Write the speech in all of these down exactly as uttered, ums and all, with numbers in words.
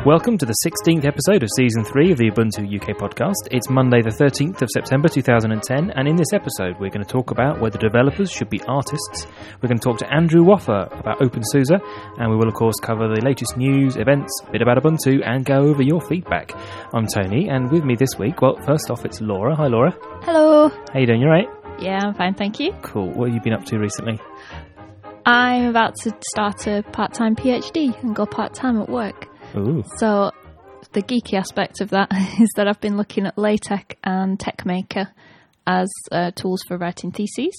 Welcome to the sixteenth episode of Season three of the Ubuntu U K podcast. It's Monday the thirteenth of September two thousand ten, and in this episode we're going to talk about whether developers should be artists. We're going to talk to Andrew Waffer about OpenSUSE, and we will of course cover the latest news, events, a bit about Ubuntu, and go over your feedback. I'm Tony, and with me this week, well, first off it's Laura. Hi Laura. Hello. How you doing, you alright? Yeah, I'm fine, thank you. Cool. What have you been up to recently? I'm about to start a part-time PhD and go part-time at work. Ooh. So the geeky aspect of that is that I've been looking at LaTeX and TeXmaker as uh, tools for writing theses,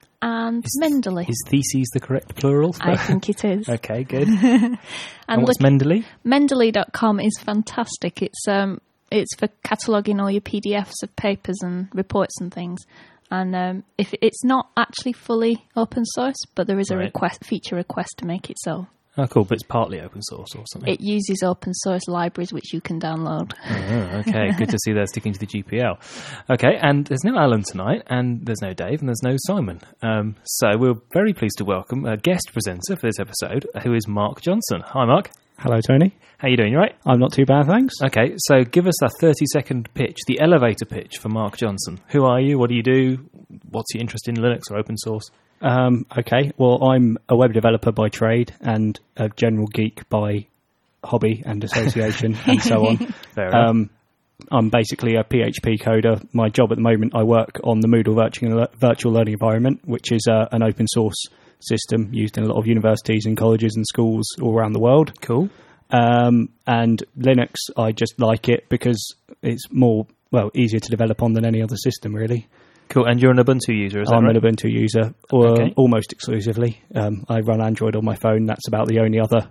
and is, Mendeley. Is theses the correct plural? I think it is. Okay, good. and, and what's look, Mendeley? Mendeley dot com is fantastic. It's um, it's for cataloguing all your P D Fs of papers and reports and things. And um, if it's not actually fully open source, but there is a right. request feature request to make it so. Oh, cool, but it's partly open source or something. It uses open source libraries which you can download. Oh, okay, good to see they're sticking to the G P L. Okay, and there's no Alan tonight, and there's no Dave, and there's no Simon. Um, so we're very pleased to welcome a guest presenter for this episode, who is Mark Johnson. Hi, Mark. Hello, Tony. How you doing? You right? I'm not too bad, thanks. Okay, so give us a thirty-second pitch, the elevator pitch for Mark Johnson. Who are you? What do you do? What's your interest in Linux or open source? Um, okay, well, I'm a web developer by trade and a general geek by hobby and association and so on. Fair enough. Um, I'm basically a P H P coder. My job at the moment, I work on the Moodle virtual, virtual learning environment, which is uh, an open source system used in a lot of universities and colleges and schools all around the world. Cool. Um, and Linux, I just like it because it's more, well, easier to develop on than any other system, really. Cool, and you're an Ubuntu user, is that I'm right? an Ubuntu user, or okay. almost exclusively. Um, I run Android on my phone. That's about the only other.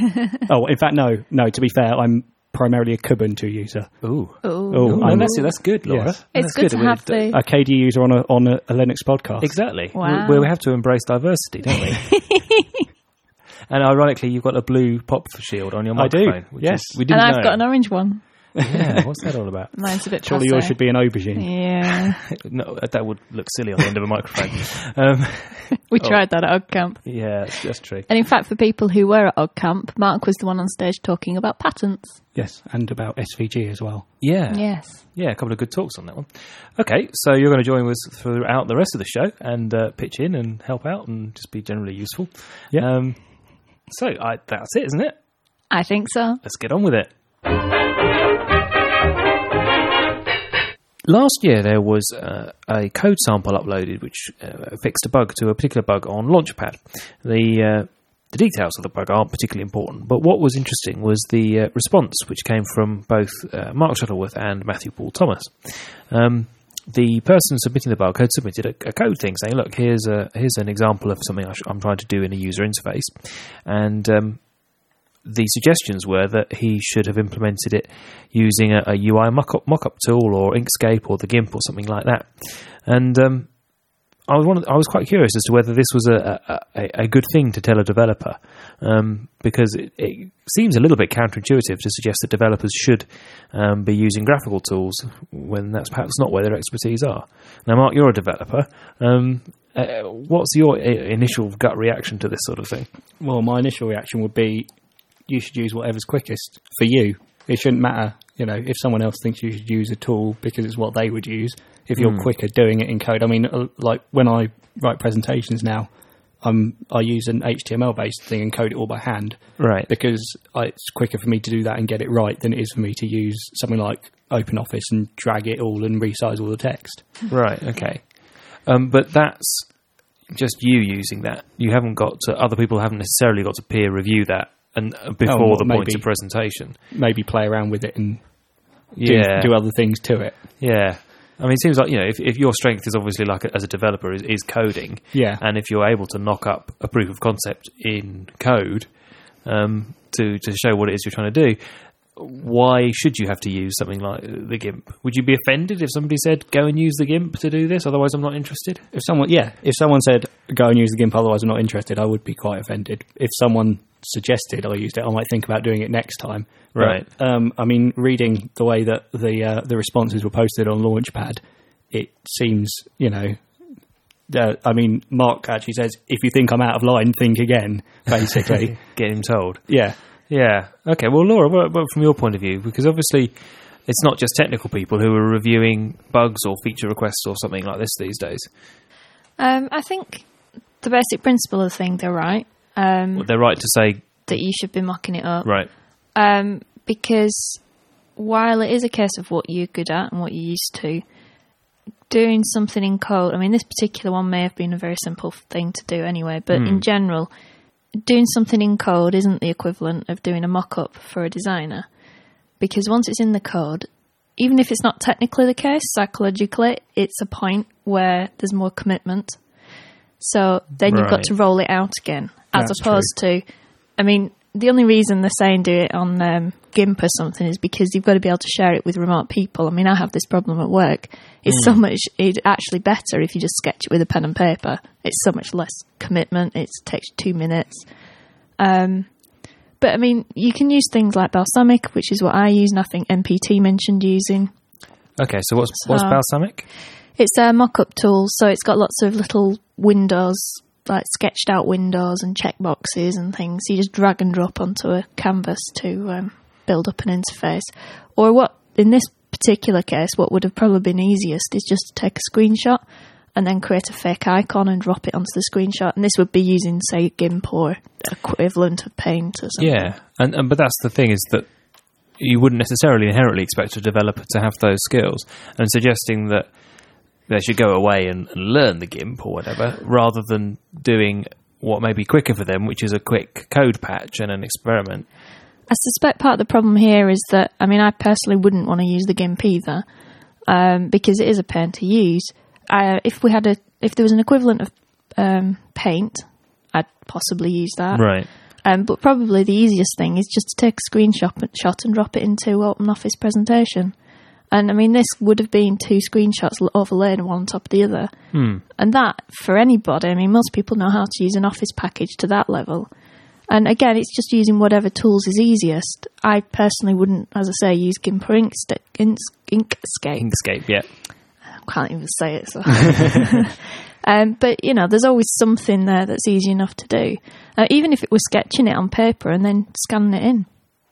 oh, in fact, no, no. To be fair, I'm primarily a Kubuntu user. Ooh, Ooh. Ooh. No, that's that's good, Laura. Yes. It's that's good, good to have the a K D user on a on a, a Linux podcast. Exactly. Wow. We, we have to embrace diversity, don't we? And ironically, you've got a blue pop shield on your microphone. I do. Which yes, is, we didn't and I've know. got an orange one. Yeah, what's that all about? Mine's a bit Surely passé. yours should be an aubergine. Yeah. No, that would look silly on the end of a microphone. Um, we oh. tried that at OggCamp. Yeah, that's, that's true. And in fact, for people who were at OggCamp, Mark was the one on stage talking about patents. Yes, and about S V G as well. Yeah. Yes. Yeah, a couple of good talks on that one. Okay, so you're going to join us throughout the rest of the show and uh, pitch in and help out and just be generally useful. Yeah. Um, so I, that's it, isn't it? I think so. Let's get on with it. Last year there was uh, a code sample uploaded which uh, fixed a bug to a particular bug on Launchpad. The uh, the details of the bug aren't particularly important, but what was interesting was the uh, response which came from both uh, Mark Shuttleworth and Matthew Paul Thomas. Um, the person submitting the bug had submitted a, a code thing saying, look, here's a here's an example of something I sh- I'm trying to do in a user interface, and um, the suggestions were that he should have implemented it using a, a U I mock-up, mock-up tool or Inkscape or the GIMP or something like that. And um, I was one of the, I was quite curious as to whether this was a, a, a good thing to tell a developer, um, because it, it seems a little bit counterintuitive to suggest that developers should um, be using graphical tools when that's perhaps not where their expertise are. Now, Mark, you're a developer. Um, uh, what's your initial gut reaction to this sort of thing? Well, my initial reaction would be, you should use whatever's quickest for you. It shouldn't matter, you know, if someone else thinks you should use a tool because it's what they would use. If you're mm. quicker doing it in code, I mean, like when I write presentations now, um, I use an H T M L-based thing and code it all by hand, right? Because I, it's quicker for me to do that and get it right than it is for me to use something like OpenOffice and drag it all and resize all the text. Right. Okay. Um, but that's just you using that. You haven't got to. Other people haven't necessarily got to peer review that. And before oh, well, the point of presentation, maybe play around with it and yeah. do, do other things to it. Yeah, I mean, it seems like, you know, if, if your strength is obviously like a, as a developer is, is coding, yeah, and if you're able to knock up a proof of concept in code um, to to show what it is you're trying to do, why should you have to use something like the GIMP? Would you be offended if somebody said, go and use the GIMP to do this, otherwise I'm not interested? If someone, yeah, if someone said, go and use the GIMP, otherwise I'm not interested, I would be quite offended. If someone suggested I used it, I might think about doing it next time. Right. But, um, I mean, reading the way that the uh, the responses were posted on Launchpad, it seems, you know, uh, I mean, Mark actually says, if you think I'm out of line, think again, basically. Get him told. Yeah. Yeah. Okay. Well, Laura, what, what from your point of view, because obviously it's not just technical people who are reviewing bugs or feature requests or something like this these days. Um, I think the basic principle of the thing, they're right. Um, Well, they're right to say that you should be mocking it up. right. Um, because while it is a case of what you're good at and what you're used to, doing something in code, I mean, this particular one may have been a very simple thing to do anyway, but Hmm. in general, doing something in code isn't the equivalent of doing a mock-up for a designer. Because once it's in the code, even if it's not technically the case, psychologically, it's a point where there's more commitment. So then you've got Right. to roll it out again, as That's opposed to, I mean, the only reason they're saying do it on um, GIMP or something is because you've got to be able to share it with remote people. I mean, I have this problem at work. It's so much, it's actually better if you just sketch it with a pen and paper. It's so much less commitment. It takes two minutes. Um, but I mean, you can use things like Balsamiq, which is what I use, and I think M P T mentioned using. Okay. So what's what's So- Balsamiq? It's a mock-up tool, so it's got lots of little windows, like sketched out windows and checkboxes and things. You just drag and drop onto a canvas to um, build up an interface. Or what, in this particular case, what would have probably been easiest is just to take a screenshot and then create a fake icon and drop it onto the screenshot. And this would be using, say, GIMP or equivalent of Paint or something. Yeah, and, and but that's the thing is that you wouldn't necessarily inherently expect a developer to have those skills, and suggesting that they should go away and, and learn the GIMP or whatever, rather than doing what may be quicker for them, which is a quick code patch and an experiment. I suspect part of the problem here is that, I mean, I personally wouldn't want to use the GIMP either, um, because it is a pain to use. Uh, if we had a, if there was an equivalent of um, Paint, I'd possibly use that. Right. Um, but probably the easiest thing is just to take a screenshot shot and drop it into OpenOffice presentation. And I mean, this would have been two screenshots overlaid one on top of the other. Hmm. And that, for anybody, I mean, most people know how to use an Office package to that level. And again, it's just using whatever tools is easiest. I personally wouldn't, as I say, use GIMP or Inksta- Ink- Inkscape. Inkscape, yeah. I can't even say it. So. um, but, you know, there's always something there that's easy enough to do. Uh, even if it was sketching it on paper and then scanning it in.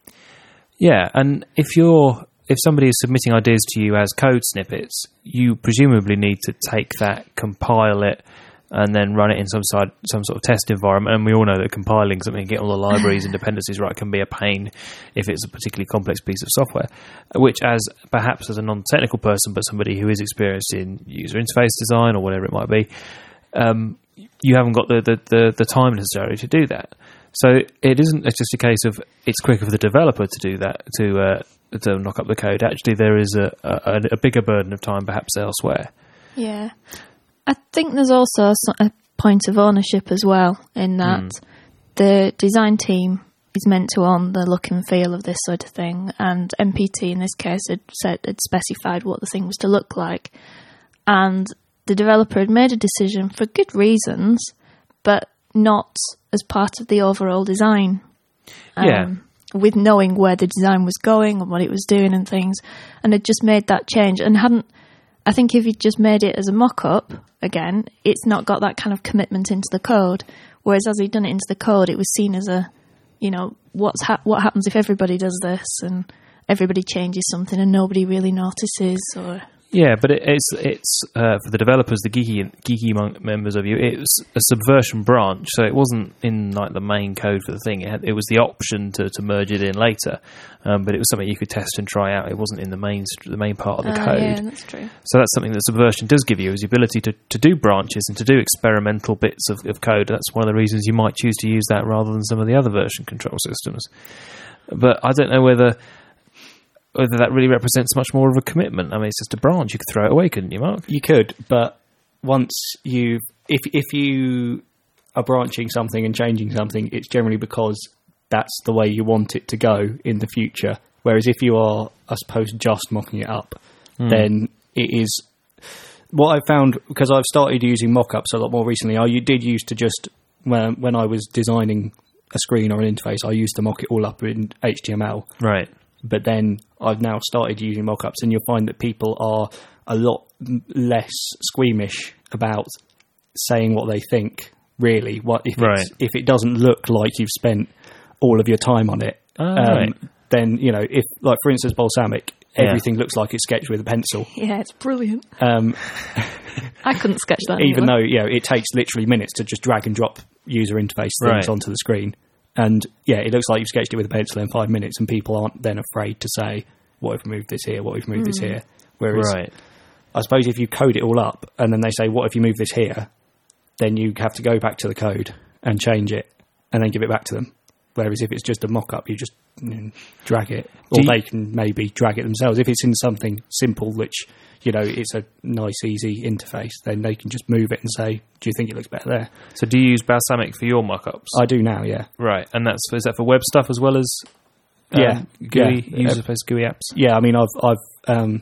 Yeah, and if you're if somebody is submitting ideas to you as code snippets, you presumably need to take that, compile it, and then run it in some side, some sort of test environment. And we all know that compiling something, getting all the libraries and dependencies right, can be a pain if it's a particularly complex piece of software. Which, as perhaps as a non-technical person, but somebody who is experienced in user interface design or whatever it might be, um, you haven't got the, the, the, the time necessary to do that. So it isn't just a case of it's quicker for the developer to do that, to uh, to knock up the code. Actually, there is a, a, a bigger burden of time perhaps elsewhere. Yeah. I think there's also a point of ownership as well, in that mm. the design team is meant to own the look and feel of this sort of thing, and M P T in this case had, said, had specified what the thing was to look like. And the developer had made a decision for good reasons, but not as part of the overall design. Um, yeah. With knowing where the design was going and what it was doing and things, and had just made that change and hadn't. I think if you just made it as a mock-up, again, it's not got that kind of commitment into the code. Whereas as he'd done it into the code, it was seen as a, you know, what's ha- what happens if everybody does this and everybody changes something and nobody really notices, or. Yeah, but it, it's it's uh, for the developers, the geeky geeky mon- members of you. It was a subversion branch, so it wasn't in like the main code for the thing. It, had, it was the option to, to merge it in later, um, but it was something you could test and try out. It wasn't in the main the main part of the uh, code. Yeah, that's true. So that's something that subversion does give you, is the ability to, to do branches and to do experimental bits of, of code. That's one of the reasons you might choose to use that rather than some of the other version control systems. But I don't know whether. Whether that really represents much more of a commitment. I mean, it's just a branch. You could throw it away, couldn't you, Mark? You could, but once you, if if you are branching something and changing something, it's generally because that's the way you want it to go in the future. Whereas if you are, I suppose, just mocking it up, mm. then it is. What I've found, because I've started using mock-ups a lot more recently, I did used to just, when, when I was designing a screen or an interface, I used to mock it all up in H T M L. Right. But then I've now started using mock-ups, and you'll find that people are a lot less squeamish about saying what they think, really. What if, right. it's, if it doesn't look like you've spent all of your time on it, Oh, um, right. then, you know, if, like, for instance, balsamic, Yeah. everything looks like it's sketched with a pencil. Yeah, it's brilliant. Um, I couldn't sketch that even either. though, you know, it takes literally minutes to just drag and drop user interface things Right. onto the screen. And, yeah, it looks like you've sketched it with a pencil in five minutes, and people aren't then afraid to say, what if we moved this here, what if we moved mm. this here? Whereas, Right. I suppose if you code it all up, and then they say, what if you move this here, then you have to go back to the code and change it, and then give it back to them. Whereas if it's just a mock-up, you just you know, drag it. Or you, they can maybe drag it themselves. If it's in something simple, which, you know, it's a nice, easy interface, then they can just move it and say, do you think it looks better there? So do you use Balsamic for your mock-ups? I do now, yeah. Right, and that's is that for web stuff as well as um, yeah, G U I, yeah. user-based G U I apps? Yeah, I mean, I've I've um,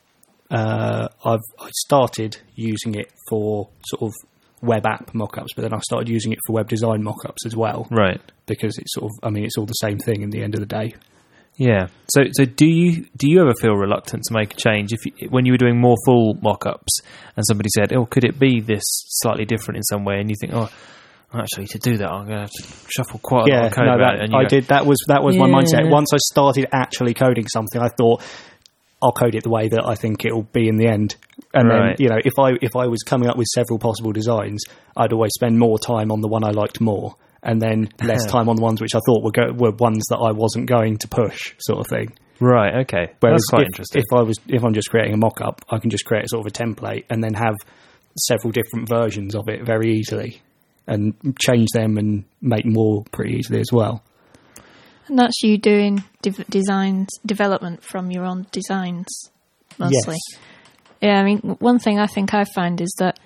uh, I've I started using it for sort of web app mock-ups, but then I started using it for web design mock-ups as well. Right. Because it's sort of, I mean, it's all the same thing in the end of the day. Yeah. So, so do you do you ever feel reluctant to make a change if you, when you were doing more full mock-ups and somebody said, "Oh, could it be this slightly different in some way?" And you think, "Oh, actually, to do that, I'm going to have to shuffle quite a yeah, lot of code no, around that, it." And you I go, did. That was that was Yeah. my mindset. Once I started actually coding something, I thought, I'll code it the way that I think it'll be in the end. And Right. then, you know, if I if I was coming up with several possible designs, I'd always spend more time on the one I liked more, and then less time on the ones which I thought were go- were ones that I wasn't going to push, sort of thing. Right. Okay. Whereas That's quite if, interesting. if I was if I'm just creating a mock-up, I can just create a sort of a template and then have several different versions of it very easily, and change them and make more pretty easily as well. And that's you doing de- designs development from your own designs mostly. Yes. Yeah, I mean, one thing I think I find is that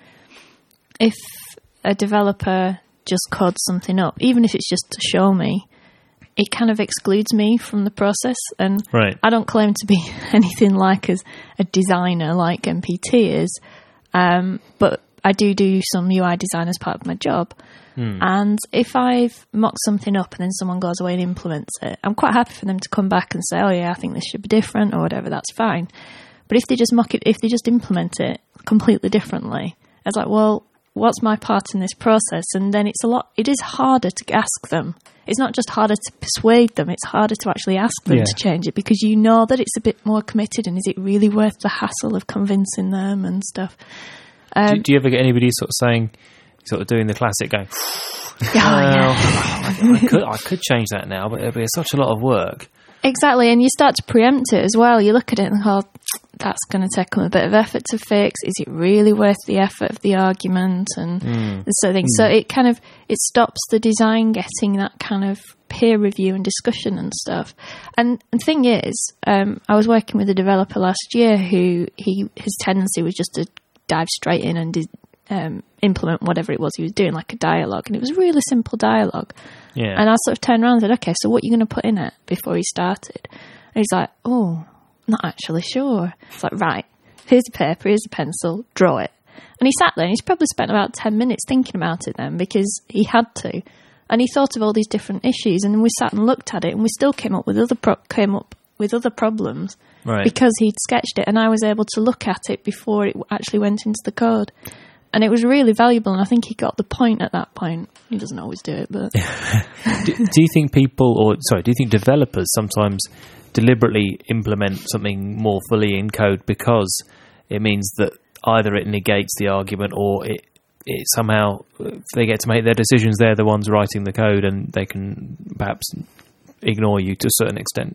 if a developer just codes something up, even if it's just to show me, it kind of excludes me from the process. And Right. I don't claim to be anything like as a designer like M P T is, um, but I do do some U I design as part of my job. Hmm. And if I've mocked something up and then someone goes away and implements it, I'm quite happy for them to come back and say, "Oh yeah, I think this should be different," or whatever. That's fine. But if they just mock it, if they just implement it completely differently, it's like, well, what's my part in this process? And then it's a lot. It is harder to ask them. It's not just harder to persuade them; it's harder to actually ask them Yeah. to change it, because you know that it's a bit more committed. And is it really worth the hassle of convincing them and stuff? Um, do, do you ever get anybody sort of saying, sort of doing the classic, going, oh, yeah. I, I could I could change that now, but it'd be such a lot of work." Exactly, and you start to preempt it as well. You look at it and go, that's going to take them a bit of effort to fix. Is it really worth the effort of the argument and Mm. the sort of thing? Mm. So it kind of, it stops the design getting that kind of peer review and discussion and stuff. And the thing is, um, I was working with a developer last year who he his tendency was just to dive straight in and um, implement whatever it was he was doing, like a dialogue. And it was a really simple dialogue. Yeah. And I sort of turned around and said, "Okay, so what are you going to put in it?" before he started. And he's like, "Oh, I'm not actually sure." It's like, "Right, here's a paper, here's a pencil, draw it." And he sat there and he's probably spent about ten minutes thinking about it then, because he had to. And he thought of all these different issues, and then we sat and looked at it, and we still came up with other pro- came up with other problems Right. because he'd sketched it, and I was able to look at it before it actually went into the code. And it was really valuable, and I think he got the point at that point. He doesn't always do it, but... do, do you think people, or sorry, do you think developers sometimes deliberately implement something more fully in code because it means that either it negates the argument, or it, it somehow, if they get to make their decisions, they're the ones writing the code, and they can perhaps ignore you to a certain extent?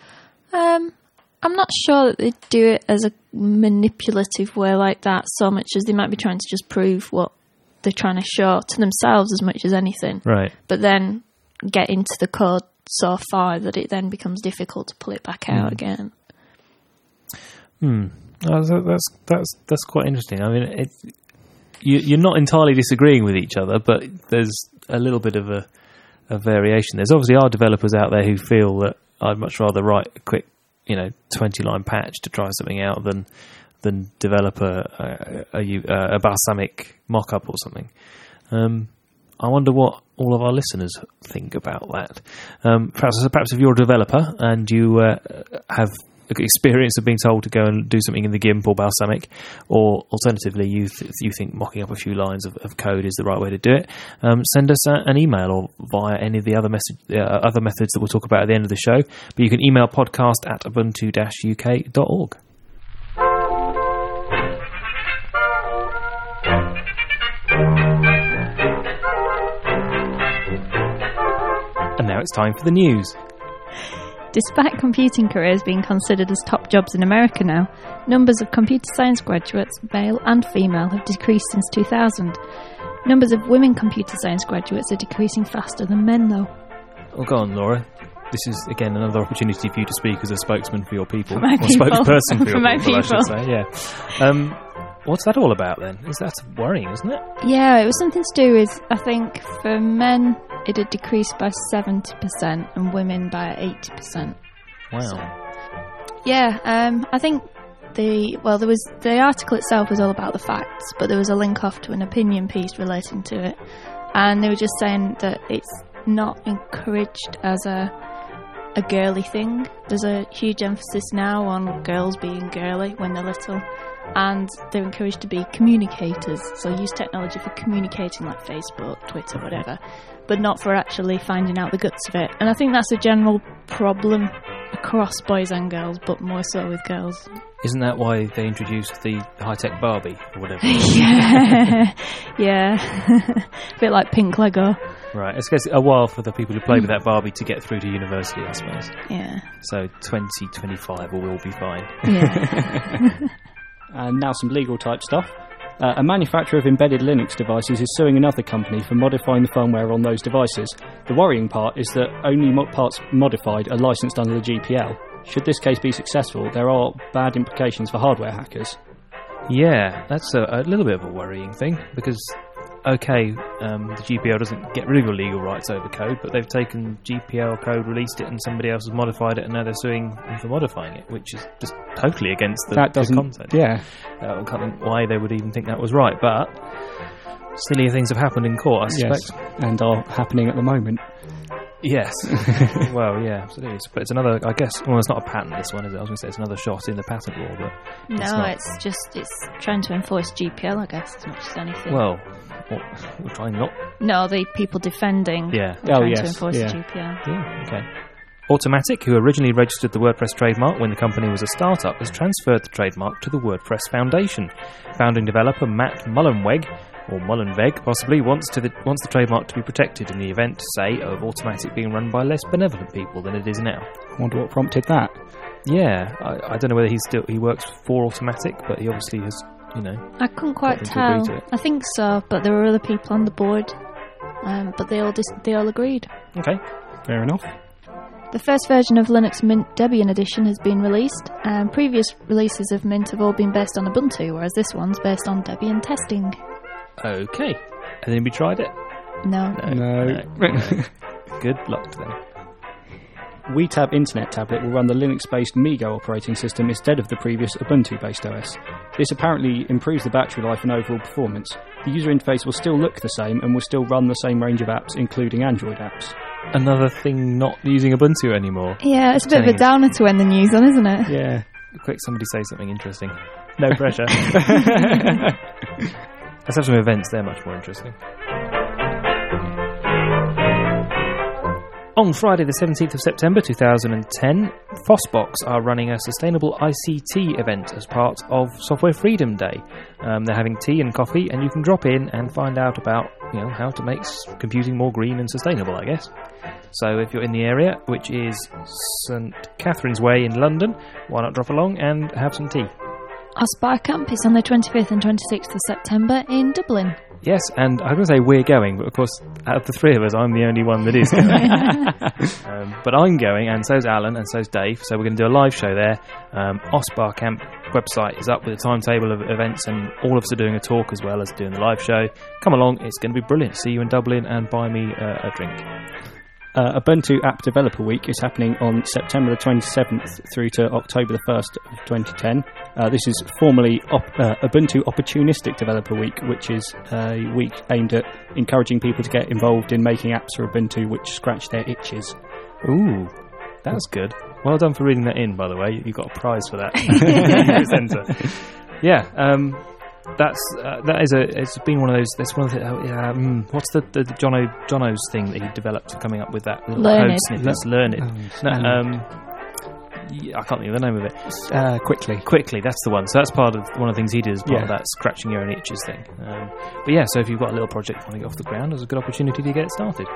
Um... I'm not sure that they do it as a manipulative way like that so much as they might be trying to just prove what they're trying to show to themselves as much as anything. Right. But then get into the code so far that it then becomes difficult to pull it back out mm. again. Hmm. Oh, that's that's that's quite interesting. I mean, it, you, you're not entirely disagreeing with each other, but there's a little bit of a, a variation. There's obviously are developers out there who feel that I'd much rather write a quick, you know, twenty line patch to try something out than than develop a a, a, a balsamic mock-up or something. Um, I wonder what all of our listeners think about that. Um, perhaps, perhaps if you're a developer and you uh, have experience of being told to go and do something in the GIMP or Balsamic, or alternatively you th- you think mocking up a few lines of, of code is the right way to do it, um, send us a, an email or via any of the other message uh, other methods that we'll talk about at the end of the show. But you can email podcast at ubuntu dash u k dot org. And now it's time for the news. Despite computing careers being considered as top jobs in America now, numbers of computer science graduates, male and female, have decreased since two thousand. Numbers of women computer science graduates are decreasing faster than men, though. Oh, go on, Laura. This is, again, another opportunity for you to speak as a spokesman for your people. For my or people. spokesperson for, For your my people, people. I should say, yeah. Um, what's that all about, then? Is that worrying, isn't it? Yeah, it was something to do with, I think, for men, it had decreased by seventy percent and women by eighty percent. Wow. So, yeah, um, I think the, well, there was, the article itself was all about the facts, but there was a link off to an opinion piece relating to it. And they were just saying that it's not encouraged as a, a girly thing. There's a huge emphasis now on girls being girly when they're little, and they're encouraged to be communicators, so use technology for communicating like Facebook, Twitter, whatever, but not for actually finding out the guts of it. And I think that's a general problem across boys and girls, but more so with girls. Isn't that why they introduced the high-tech Barbie or whatever? yeah, yeah. A bit like pink Lego. Right, it's a while for the people who play with that Barbie to get through to university, I suppose. Yeah. So twenty twenty-five will all be fine. Yeah. And now some legal type stuff. Uh, a manufacturer of embedded Linux devices is suing another company for modifying the firmware on those devices. The worrying part is that only mo- parts modified are licensed under the G P L. Should this case be successful, there are bad implications for hardware hackers. Yeah, that's a, a little bit of a worrying thing, because, okay, um, the G P L doesn't get rid of your legal rights over code, but they've taken G P L code, released it, and somebody else has modified it, and now they're suing them for modifying it, which is just totally against the, That the doesn't, content. yeah. Uh, I can't think why they would even think that was right, but sillier things have happened in court, I suspect. Yes, and are happening at the moment. Yes. Well, yeah, absolutely. But it's another, I guess, well, it's not a patent, this one, is it? I was going to say it's another shot in the patent law, but No, it's not. it's just, it's trying to enforce G P L, I guess, as much as anything. Well, well, we're trying not... No, the people defending Yeah. are Oh, trying yes, to enforce yeah. G P L. Yeah, okay. Automatic, who originally registered the WordPress trademark when the company was a startup, has transferred the trademark to the WordPress Foundation. Founding developer Matt Mullenweg, or Mullenweg, possibly wants to the, wants the trademark to be protected in the event, say, of Automatic being run by less benevolent people than it is now. I wonder what prompted that. Yeah, I, I don't know whether he still he works for Automatic, but he obviously has, you know. I couldn't quite them to agree tell. to it. I think so, but there were other people on the board, um, but they all dis- they all agreed. Okay. Fair enough. The first version of Linux Mint Debian Edition has been released, and previous releases of Mint have all been based on Ubuntu, whereas this one's based on Debian testing. Okay. Has anybody tried it? No. No. no. Good luck to them. WeTab Internet Tablet will run the Linux-based MeeGo operating system instead of the previous Ubuntu-based O S. This apparently improves the battery life and overall performance. The user interface will still look the same and will still run the same range of apps, including Android apps. Another thing not using Ubuntu anymore. Yeah, it's a bit of a Telling us. downer to end the news on, isn't it? Yeah. Quick, somebody say something interesting. No pressure. Let's have some events, they're much more interesting. On Friday the seventeenth of September two thousand ten, Fossbox are running a sustainable I C T event as part of Software Freedom Day. Um, they're having tea and coffee, and you can drop in and find out about, you know, how to make s- computing more green and sustainable, I guess. So if you're in the area, which is St Catherine's Way in London, why not drop along and have some tea? Our Camp is on the twenty-fifth and twenty-sixth of September in Dublin. Yes, and I'm going to say we're going, but of course, out of the three of us, I'm the only one that is going. um, but I'm going, and so's Alan, and so's Dave, so we're going to do a live show there. Um, Osbar Camp website is up with a timetable of events, and all of us are doing a talk as well as doing the live show. Come along, it's going to be brilliant. See you in Dublin, and buy me uh, a drink. Uh, Ubuntu App Developer Week is happening on September the twenty-seventh through to October the first of twenty ten. Uh, this is formerly op- uh, Ubuntu Opportunistic Developer Week, which is a week aimed at encouraging people to get involved in making apps for Ubuntu which scratch their itches. Ooh, that's good. Well done for reading that in, by the way. You got a prize for that. Presenter. Yeah, um, that's uh, that is a. It's been one of those. That's one of the. Uh, um, what's the the Jono Jono's thing that he developed, coming up with that little Learn code it. snippets. Learn it. Um, No, um, um, yeah, I can't think of the name of it. uh, quickly. Quickly, that's the one. So that's part of one of the things he did as part Yeah. of that scratching your own itches thing. Um, but yeah, so if you've got a little project you want to get off the ground, there's a good opportunity to get it started.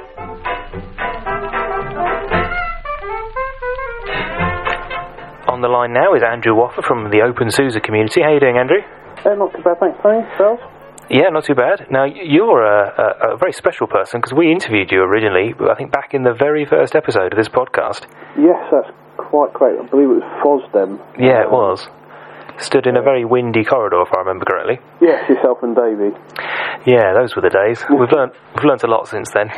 On the line now is Andrew Waffer from the OpenSUSE community. How are you doing, Andrew? Uh, not too bad, thanks, Tony. Yourself? Yeah, not too bad. Now, you're a, a, a very special person because we interviewed you originally, I think back in the very first episode of this podcast. Yes, that's quite great. I believe it was FOSDEM. Yeah, it Um, was. Stood in a very windy corridor, if I remember correctly. Yes, yourself and Davey. Yeah, those were the days. We've learnt we've learnt a lot since then.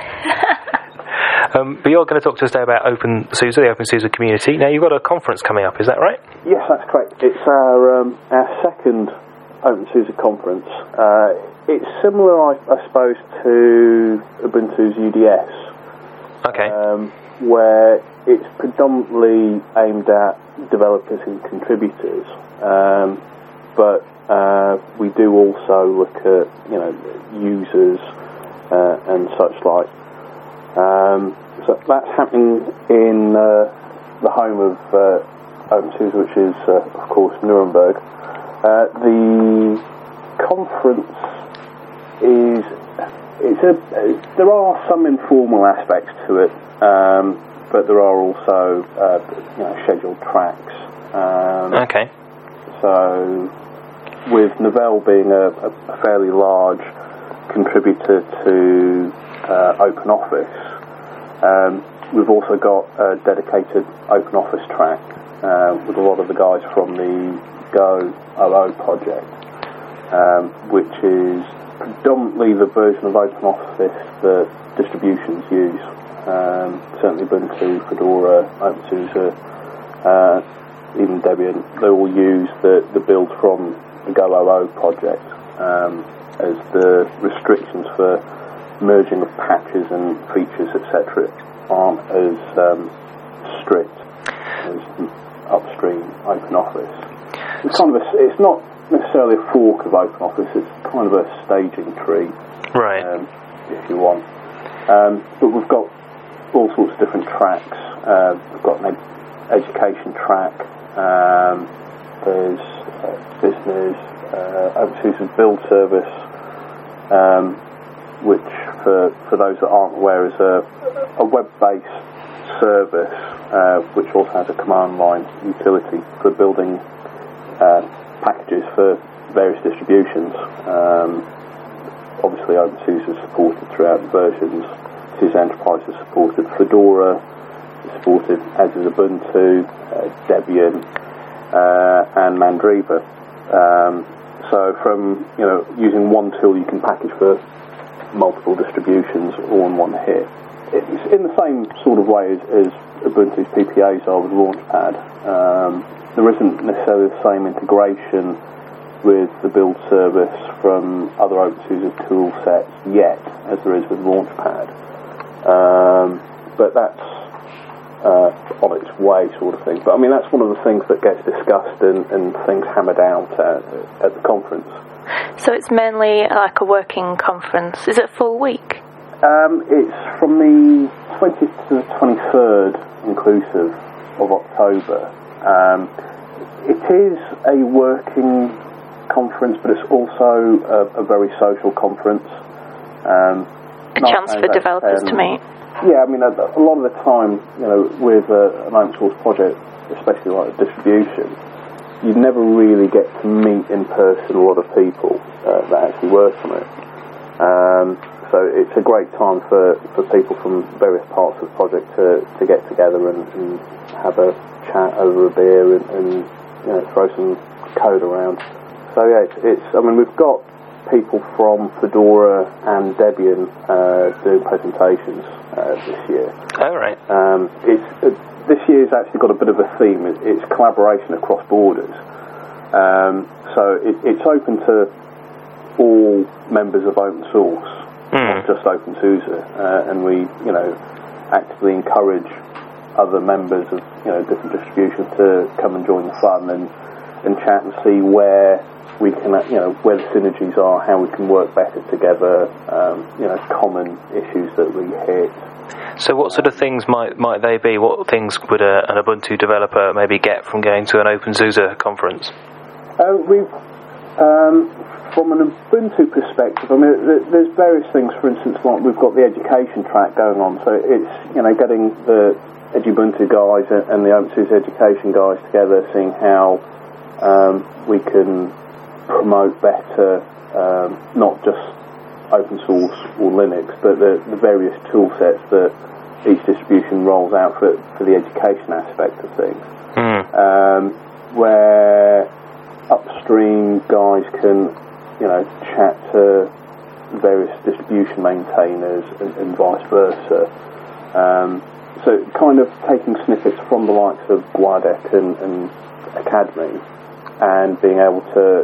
um, but you're going to talk to us today about OpenSUSE, the OpenSUSE community. Now, you've got a conference coming up, is that right? Yes, that's correct. It's our um, our second OpenSUSE conference. Uh, it's similar, I, I suppose, to Ubuntu's U D S. Okay. Um, where it's predominantly aimed at developers and contributors, um, but uh, we do also look at, you know, users uh, and such like. Um, so that's happening in uh, the home of uh, OpenSUSE, which is, uh, of course, Nuremberg. Uh, the conference is it's a there are some informal aspects to it, um, but there are also uh, you know, scheduled tracks. Um, okay. So, with Novell being a, a fairly large contributor to uh, OpenOffice, um, we've also got a dedicated OpenOffice track uh, with a lot of the guys from the Go O O project, um, which is predominantly the version of OpenOffice that distributions use. Um, certainly Ubuntu, Fedora, OpenSUSE, uh, even Debian, they all use the, the build from the Go O O project, um, as the restrictions for merging of patches and features, et cetera, aren't as um, strict as upstream OpenOffice. It's kind of a, it's not necessarily a fork of OpenOffice, it's kind of a staging tree, Right. um, if you want. Um, but we've got all sorts of different tracks. Uh, we've got an ed- education track, um, there's uh, business, uh, OpenSUSE build service, um, which for, for those that aren't aware is a, a web-based service uh, which also has a command line utility for building uh, packages for various distributions. Um, obviously OpenSUSE is supported throughout the versions. SUSE Enterprise is supported. Fedora is supported, as is Ubuntu, uh, Debian, uh, and Mandriva. Um, so from, you know, using one tool you can package for multiple distributions all in one hit. It's in the same sort of way as, as Ubuntu's P P As are with Launchpad. Um, there isn't necessarily the same integration with the build service from other OpenSUSE tool sets yet as there is with Launchpad. Um, but that's uh, on its way, sort of thing. But I mean, that's one of the things that gets discussed and, and things hammered out at, at the conference. So it's mainly like a working conference. Is it a full week? Um, it's from the twentieth to the twenty-third, inclusive, of October. Um, it is a working conference, but it's also a, a very social conference. Um, A chance for developers to meet. Yeah, I mean, a, a lot of the time, you know, with uh, an open source project, especially like a distribution, you never really get to meet in person a lot of people uh, that actually work on it. Um, so it's a great time for, for people from various parts of the project to, to get together and, and have a chat over a beer and, and you know, throw some code around. So yeah, it's, it's I mean, we've got people from Fedora and Debian uh, doing presentations uh, this year. Oh, right. Um, it's uh, this year's actually got a bit of a theme. It, it's collaboration across borders. Um, so it, it's open to all members of open source, mm. not just OpenSUSE, uh, and we, you know, actively encourage other members of you know different distributions to come and join the fun and and chat and see where we can you know where the synergies are, how we can work better together, um, you know common issues that we hit. So what sort of things might might they be? What things would a, an Ubuntu developer maybe get from going to an OpenSUSE conference? Uh, we've um, from an Ubuntu perspective, I mean, there's various things. For instance, like we've got the education track going on, so it's you know getting the Edubuntu guys and the OpenSUSE education guys together, seeing how um, we can promote better, um, not just open source or Linux, but the, the various tool sets that each distribution rolls out for for the education aspect of things. Mm. Um, where upstream guys can, you know, chat to various distribution maintainers and, and vice versa. Um, so kind of taking snippets from the likes of Guadec and, and Academy and being able to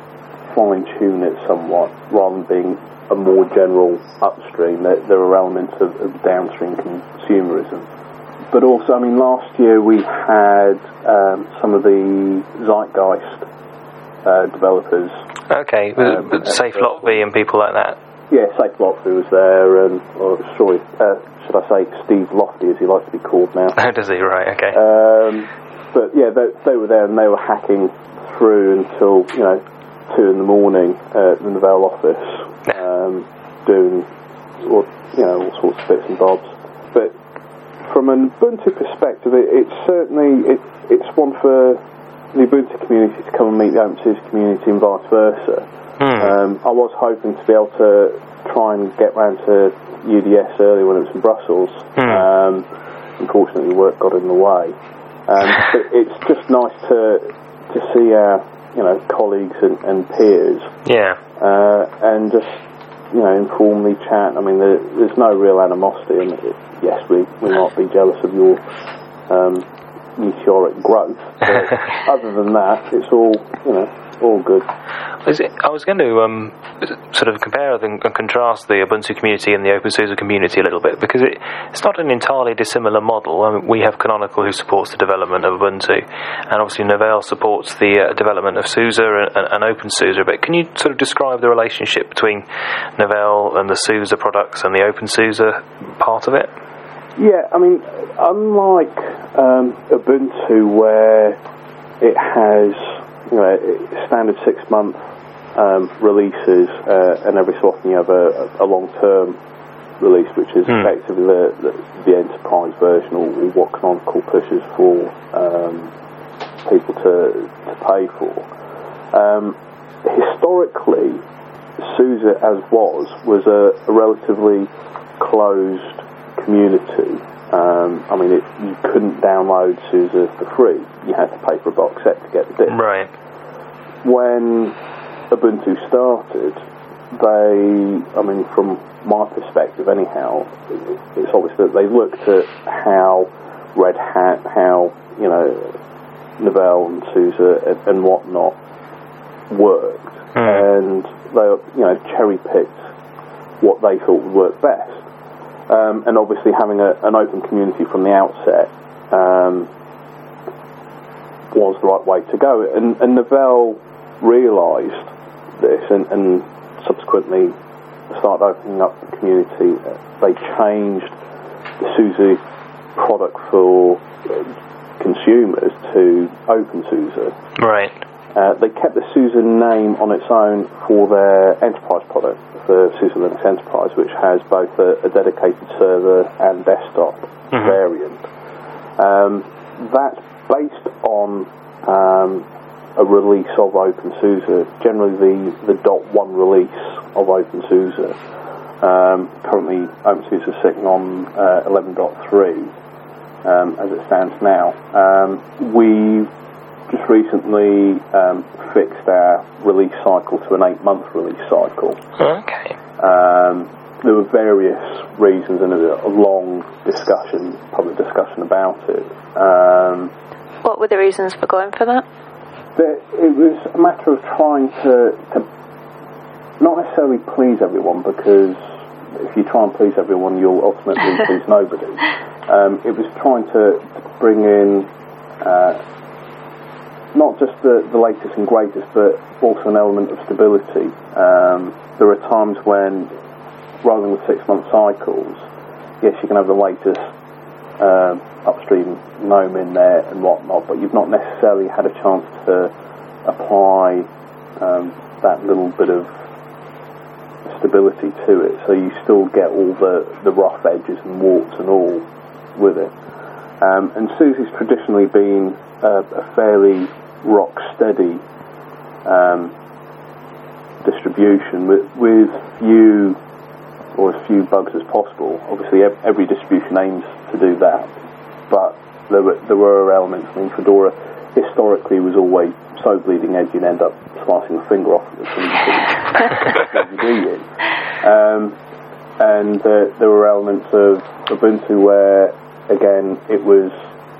fine-tune it somewhat rather than being a more general upstream. There, there are elements of, of downstream consumerism. But also, I mean, last year we had um, some of the Zeitgeist uh, developers. Okay, um, Safe Lockby and people like that. Yeah, Safe Lockby was there, and or sorry, uh, should I say Steve Lofty, as he likes to be called now? Oh, does he? Right, okay. Um, but yeah, they, they were there and they were hacking through until you know two in the morning at the Novell office, um, doing all, you know all sorts of bits and bobs. But from an Ubuntu perspective, it, it's certainly it, it's one for the Ubuntu community to come and meet the OpenSUSE community and vice versa. Hmm. Um, I was hoping to be able to try and get round to U D S early when it was in Brussels. Hmm. Um, unfortunately, work got in the way. Um, but it's just nice to to see our you know colleagues and, and peers. Yeah. Uh, and just you know informally chat. I mean, there, there's no real animosity. And it, yes, we we might be jealous of your Um, meteoric growth, but other than that, it's all you know, all good. Is it, I was going to um, sort of compare and contrast the Ubuntu community and the OpenSUSE community a little bit, because it, it's not an entirely dissimilar model. I mean, we have Canonical, who supports the development of Ubuntu, and obviously Novell supports the uh, development of SUSE and, and OpenSUSE. But can you sort of describe the relationship between Novell and the SUSE products and the OpenSUSE part of it? Yeah, I mean, unlike um, Ubuntu, where it has you know standard six-month um, releases, uh, and every so often you have a, a long-term release, which is mm. effectively the, the, the enterprise version, or, or what Canonical pushes for um, people to, to pay for. Um, historically, SUSE as was was a, a relatively closed community. Um, I mean, it, you couldn't download SUSE for free. You had to pay for a box set to get the disc. Right. When Ubuntu started, they, I mean, from my perspective anyhow, it's obvious that they looked at how Red Hat, how, you know, Novell and SUSE and, and whatnot worked. Mm. And they, you know, cherry-picked what they thought would work best. Um, and obviously having a, an open community from the outset um, was the right way to go. And, and Novell realised this and, and subsequently started opening up the community. They changed the SUSE product for consumers to OpenSUSE. Right. Uh, they kept the SUSE name on its own for their enterprise product, for SUSE Linux Enterprise, which has both a, a dedicated server and desktop mm-hmm. variant. Um, that's based on um, a release of OpenSUSE, generally the, the dot one release of OpenSUSE. Um, currently, OpenSUSE is sitting on uh, eleven point three um, as it stands now. Um, we just recently um, fixed our release cycle to an eight-month release cycle. Okay. Um, there were various reasons and a, a long discussion, public discussion about it. Um, what were the reasons for going for that? That it was a matter of trying to, to not necessarily please everyone, because if you try and please everyone, you'll ultimately please nobody. Um, it was trying to, to bring in uh, not just the, the latest and greatest, but also an element of stability. Um, there are times when, rather than with six-month cycles, yes, you can have the latest uh, upstream gnome in there and whatnot, but you've not necessarily had a chance to apply um, that little bit of stability to it, so you still get all the, the rough edges and warts and all with it. Um, and Susie's traditionally been a, a fairly rock steady um, distribution with, with few or as few bugs as possible. Obviously, every distribution aims to do that, but there were, there were elements. I mean, Fedora historically was always so bleeding edge you'd end up slicing a finger off of it. um, and uh, there were elements of Ubuntu where, again, it was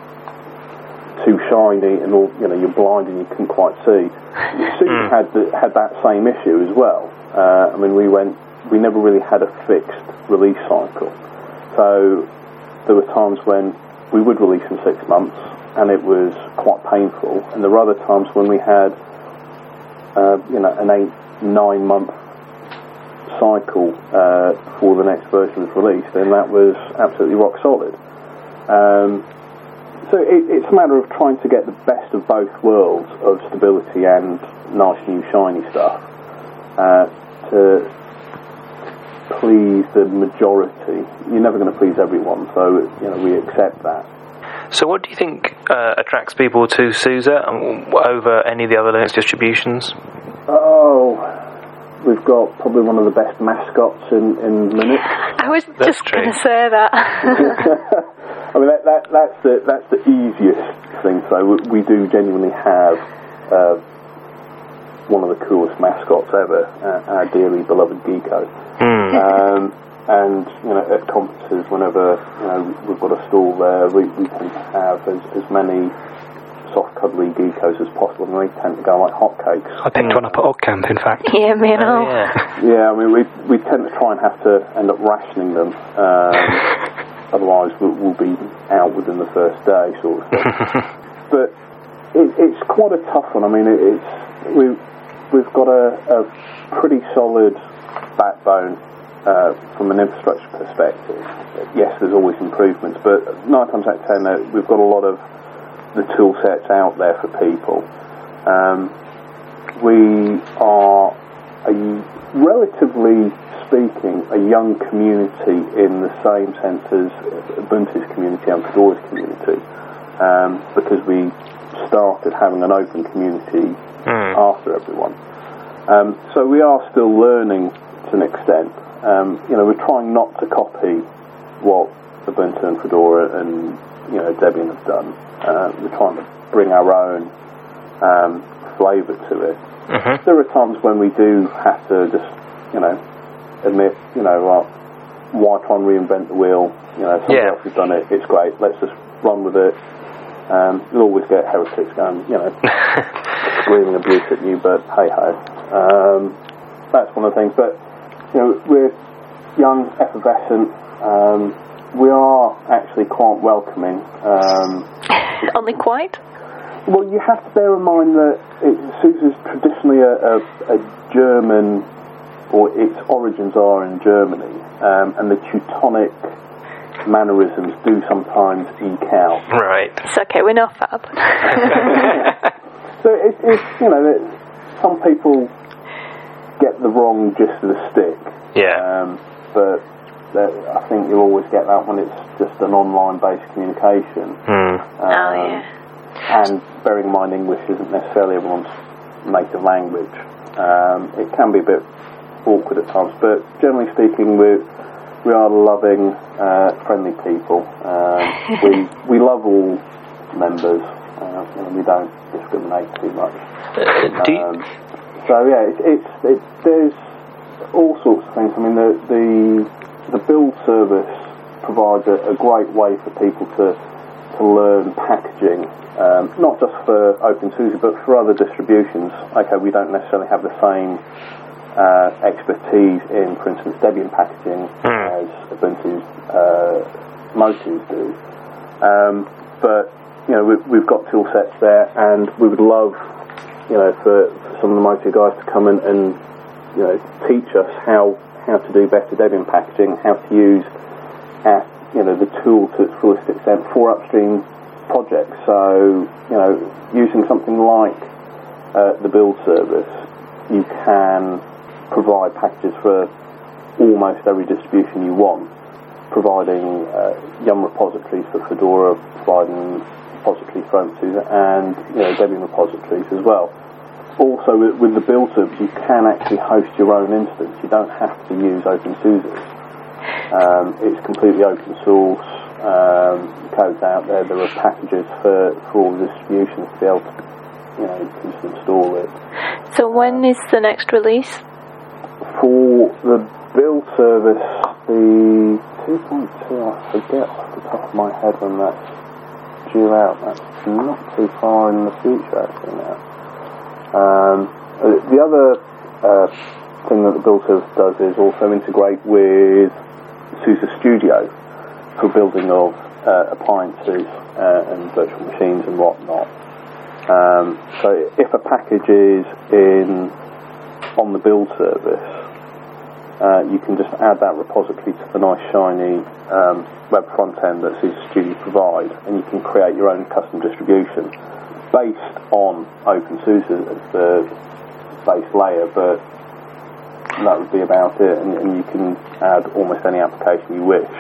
too shiny and all, you know, you're blind and you couldn't quite see. Susie mm. had the, had that same issue as well. Uh, I mean, we went, we never really had a fixed release cycle. So there were times when we would release in six months and it was quite painful, and there were other times when we had uh, you know, an eight, nine month cycle uh, before the next version was released, and that was absolutely rock solid. Um, so it, it's a matter of trying to get the best of both worlds of stability and nice new shiny stuff uh, to please the majority. You're never going to please everyone, so you know we accept that. So what do you think uh, attracts people to SUSE over any of the other Linux distributions? Oh, we've got probably one of the best mascots in, in Linux. I was that's just going to say that. I mean, that, that, that's the that's the easiest thing. So we, we do genuinely have uh, one of the coolest mascots ever, uh, our dearly beloved Geeko. Mm. Um, And, you know, at conferences, whenever, you know, we've got a stall there, we, we tend to have as, as many soft, cuddly geekos as possible, and they tend to go like hotcakes. I picked one up at OggCamp, in fact. Yeah, me and all. Oh, yeah. yeah, I mean, we we tend to try and have to end up rationing them, um, otherwise we'll, we'll be out within the first day, sort of thing. But it, it's quite a tough one. I mean, it, it's we, we've got a, a pretty solid backbone. Uh, from an infrastructure perspective, yes, there's always improvements, but nine times out of ten, uh, we've got a lot of the tool sets out there for people. Um, we are, a, relatively speaking, a young community in the same sense as Ubuntu's community and Fedora's community, um, because we started having an open community mm. after everyone. Um, so we are still learning to an extent. Um, you know, we're trying not to copy what Ubuntu and Fedora and, you know, Debian have done. Uh, we're trying to bring our own um, flavour to it. Mm-hmm. There are times when we do have to just, you know, admit, you know, uh, why try and reinvent the wheel? You know, somebody yeah. else has done it, it's great, let's just run with it. Um, you'll always get heretics going, you know, screaming abuse at you, but hey-ho. Um, that's one of the things, but you know, we're young, effervescent. Um, we are actually quite welcoming. Um, Only quite? Well, you have to bear in mind that SUSE is traditionally a, a, a German, or its origins are in Germany, um, and the Teutonic mannerisms do sometimes eke out. Right. It's okay, we're not fab. So it, it's, you know, it, some people get the wrong gist of the stick. Yeah. Um, but I think you'll always get that when it's just an online-based communication. Mm. Um, oh, yeah. And bearing in mind English isn't necessarily everyone's native language. Um, it can be a bit awkward at times, but generally speaking, we we are loving, uh, friendly people. Um, we we love all members, uh, and we don't discriminate too much. Uh, do you- um, So yeah, it's, it's it, there's all sorts of things. I mean, the the, the build service provides a, a great way for people to to learn packaging, um, not just for OpenSUSE but for other distributions. Okay, we don't necessarily have the same uh, expertise in, for instance, Debian packaging mm. as Ubuntu uh, Motus do. Um, but you know, we, we've got tool sets there, and we would love, you know, for, for some of the Motus guys to come in and, you know, teach us how how to do better Debian packaging, how to use, our, you know, the tool to its fullest extent for upstream projects. So, you know, using something like uh, the build service, you can provide packages for almost every distribution you want, providing uh, Yum repositories for Fedora, providing repositories for OpenSUSE, and, you know, Debian repositories as well. Also, with, with the build service, you can actually host your own instance. You don't have to use OpenSUSE. Um, it's completely open source. Um, the code's out there. There are packages for, for all the distributions to be able to, you know, just install it. So when is the next release? For the build service, the two point two, I forget off the top of my head when that's due out. That's not too far in the future, actually, now. Um, the other uh, thing that the build service does is also integrate with SUSE Studio for building of uh, appliances uh, and virtual machines and whatnot. Um, so if a package is in on the build service, uh, you can just add that repository to the nice shiny um, web front end that SUSE Studio provides, and you can create your own custom distribution based on OpenSUSE as the base layer, but that would be about it, and, and you can add almost any application you wish.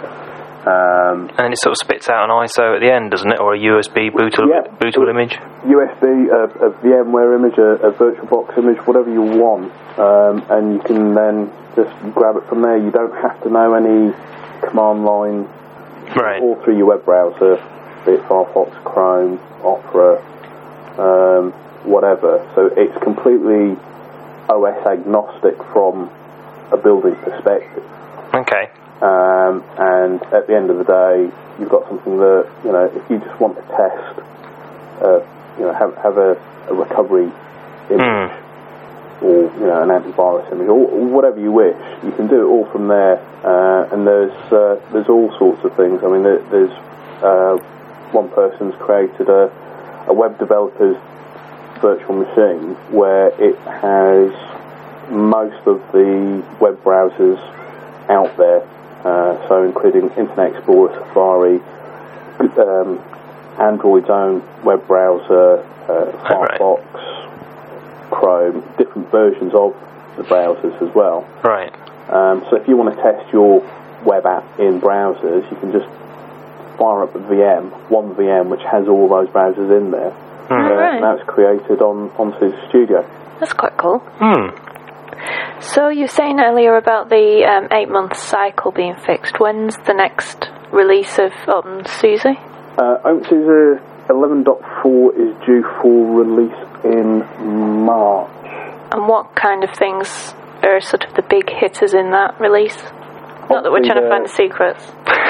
Um, and it sort of spits out an I S O at the end, doesn't it, or a U S B bootable, yeah, bootable image? U S B, a, a VMware image, a, a VirtualBox image, whatever you want, um, and you can then just grab it from there. You don't have to know any command line, right, all through your web browser, be it Firefox, Chrome, Opera, um, whatever. So it's completely O S agnostic from a building perspective. Okay. Um, and at the end of the day, you've got something that, you know, if you just want to test, uh, you know, have have a, a recovery image, mm. or, you know, an antivirus image, or, or whatever you wish, you can do it all from there. Uh, and there's uh, there's all sorts of things. I mean, there, there's uh, one person's created a, a web developer's virtual machine where it has most of the web browsers out there. Uh, so including Internet Explorer, Safari, um, Android's own web browser, uh, Firefox, right, Chrome, different versions of the browsers as well. Right. Um, so if you want to test your web app in browsers, you can just fire up a V M, one V M which has all those browsers in there. Mm. Uh, right. And that's created on, on SUSE Studio. That's quite cool. Hmm. So you were saying earlier about the um, eight-month cycle being fixed. When's the next release of OpenSUSE? Uh, OpenSUSE eleven point four is due for release in March. And what kind of things are sort of the big hitters in that release? Not that we're trying to find the secrets.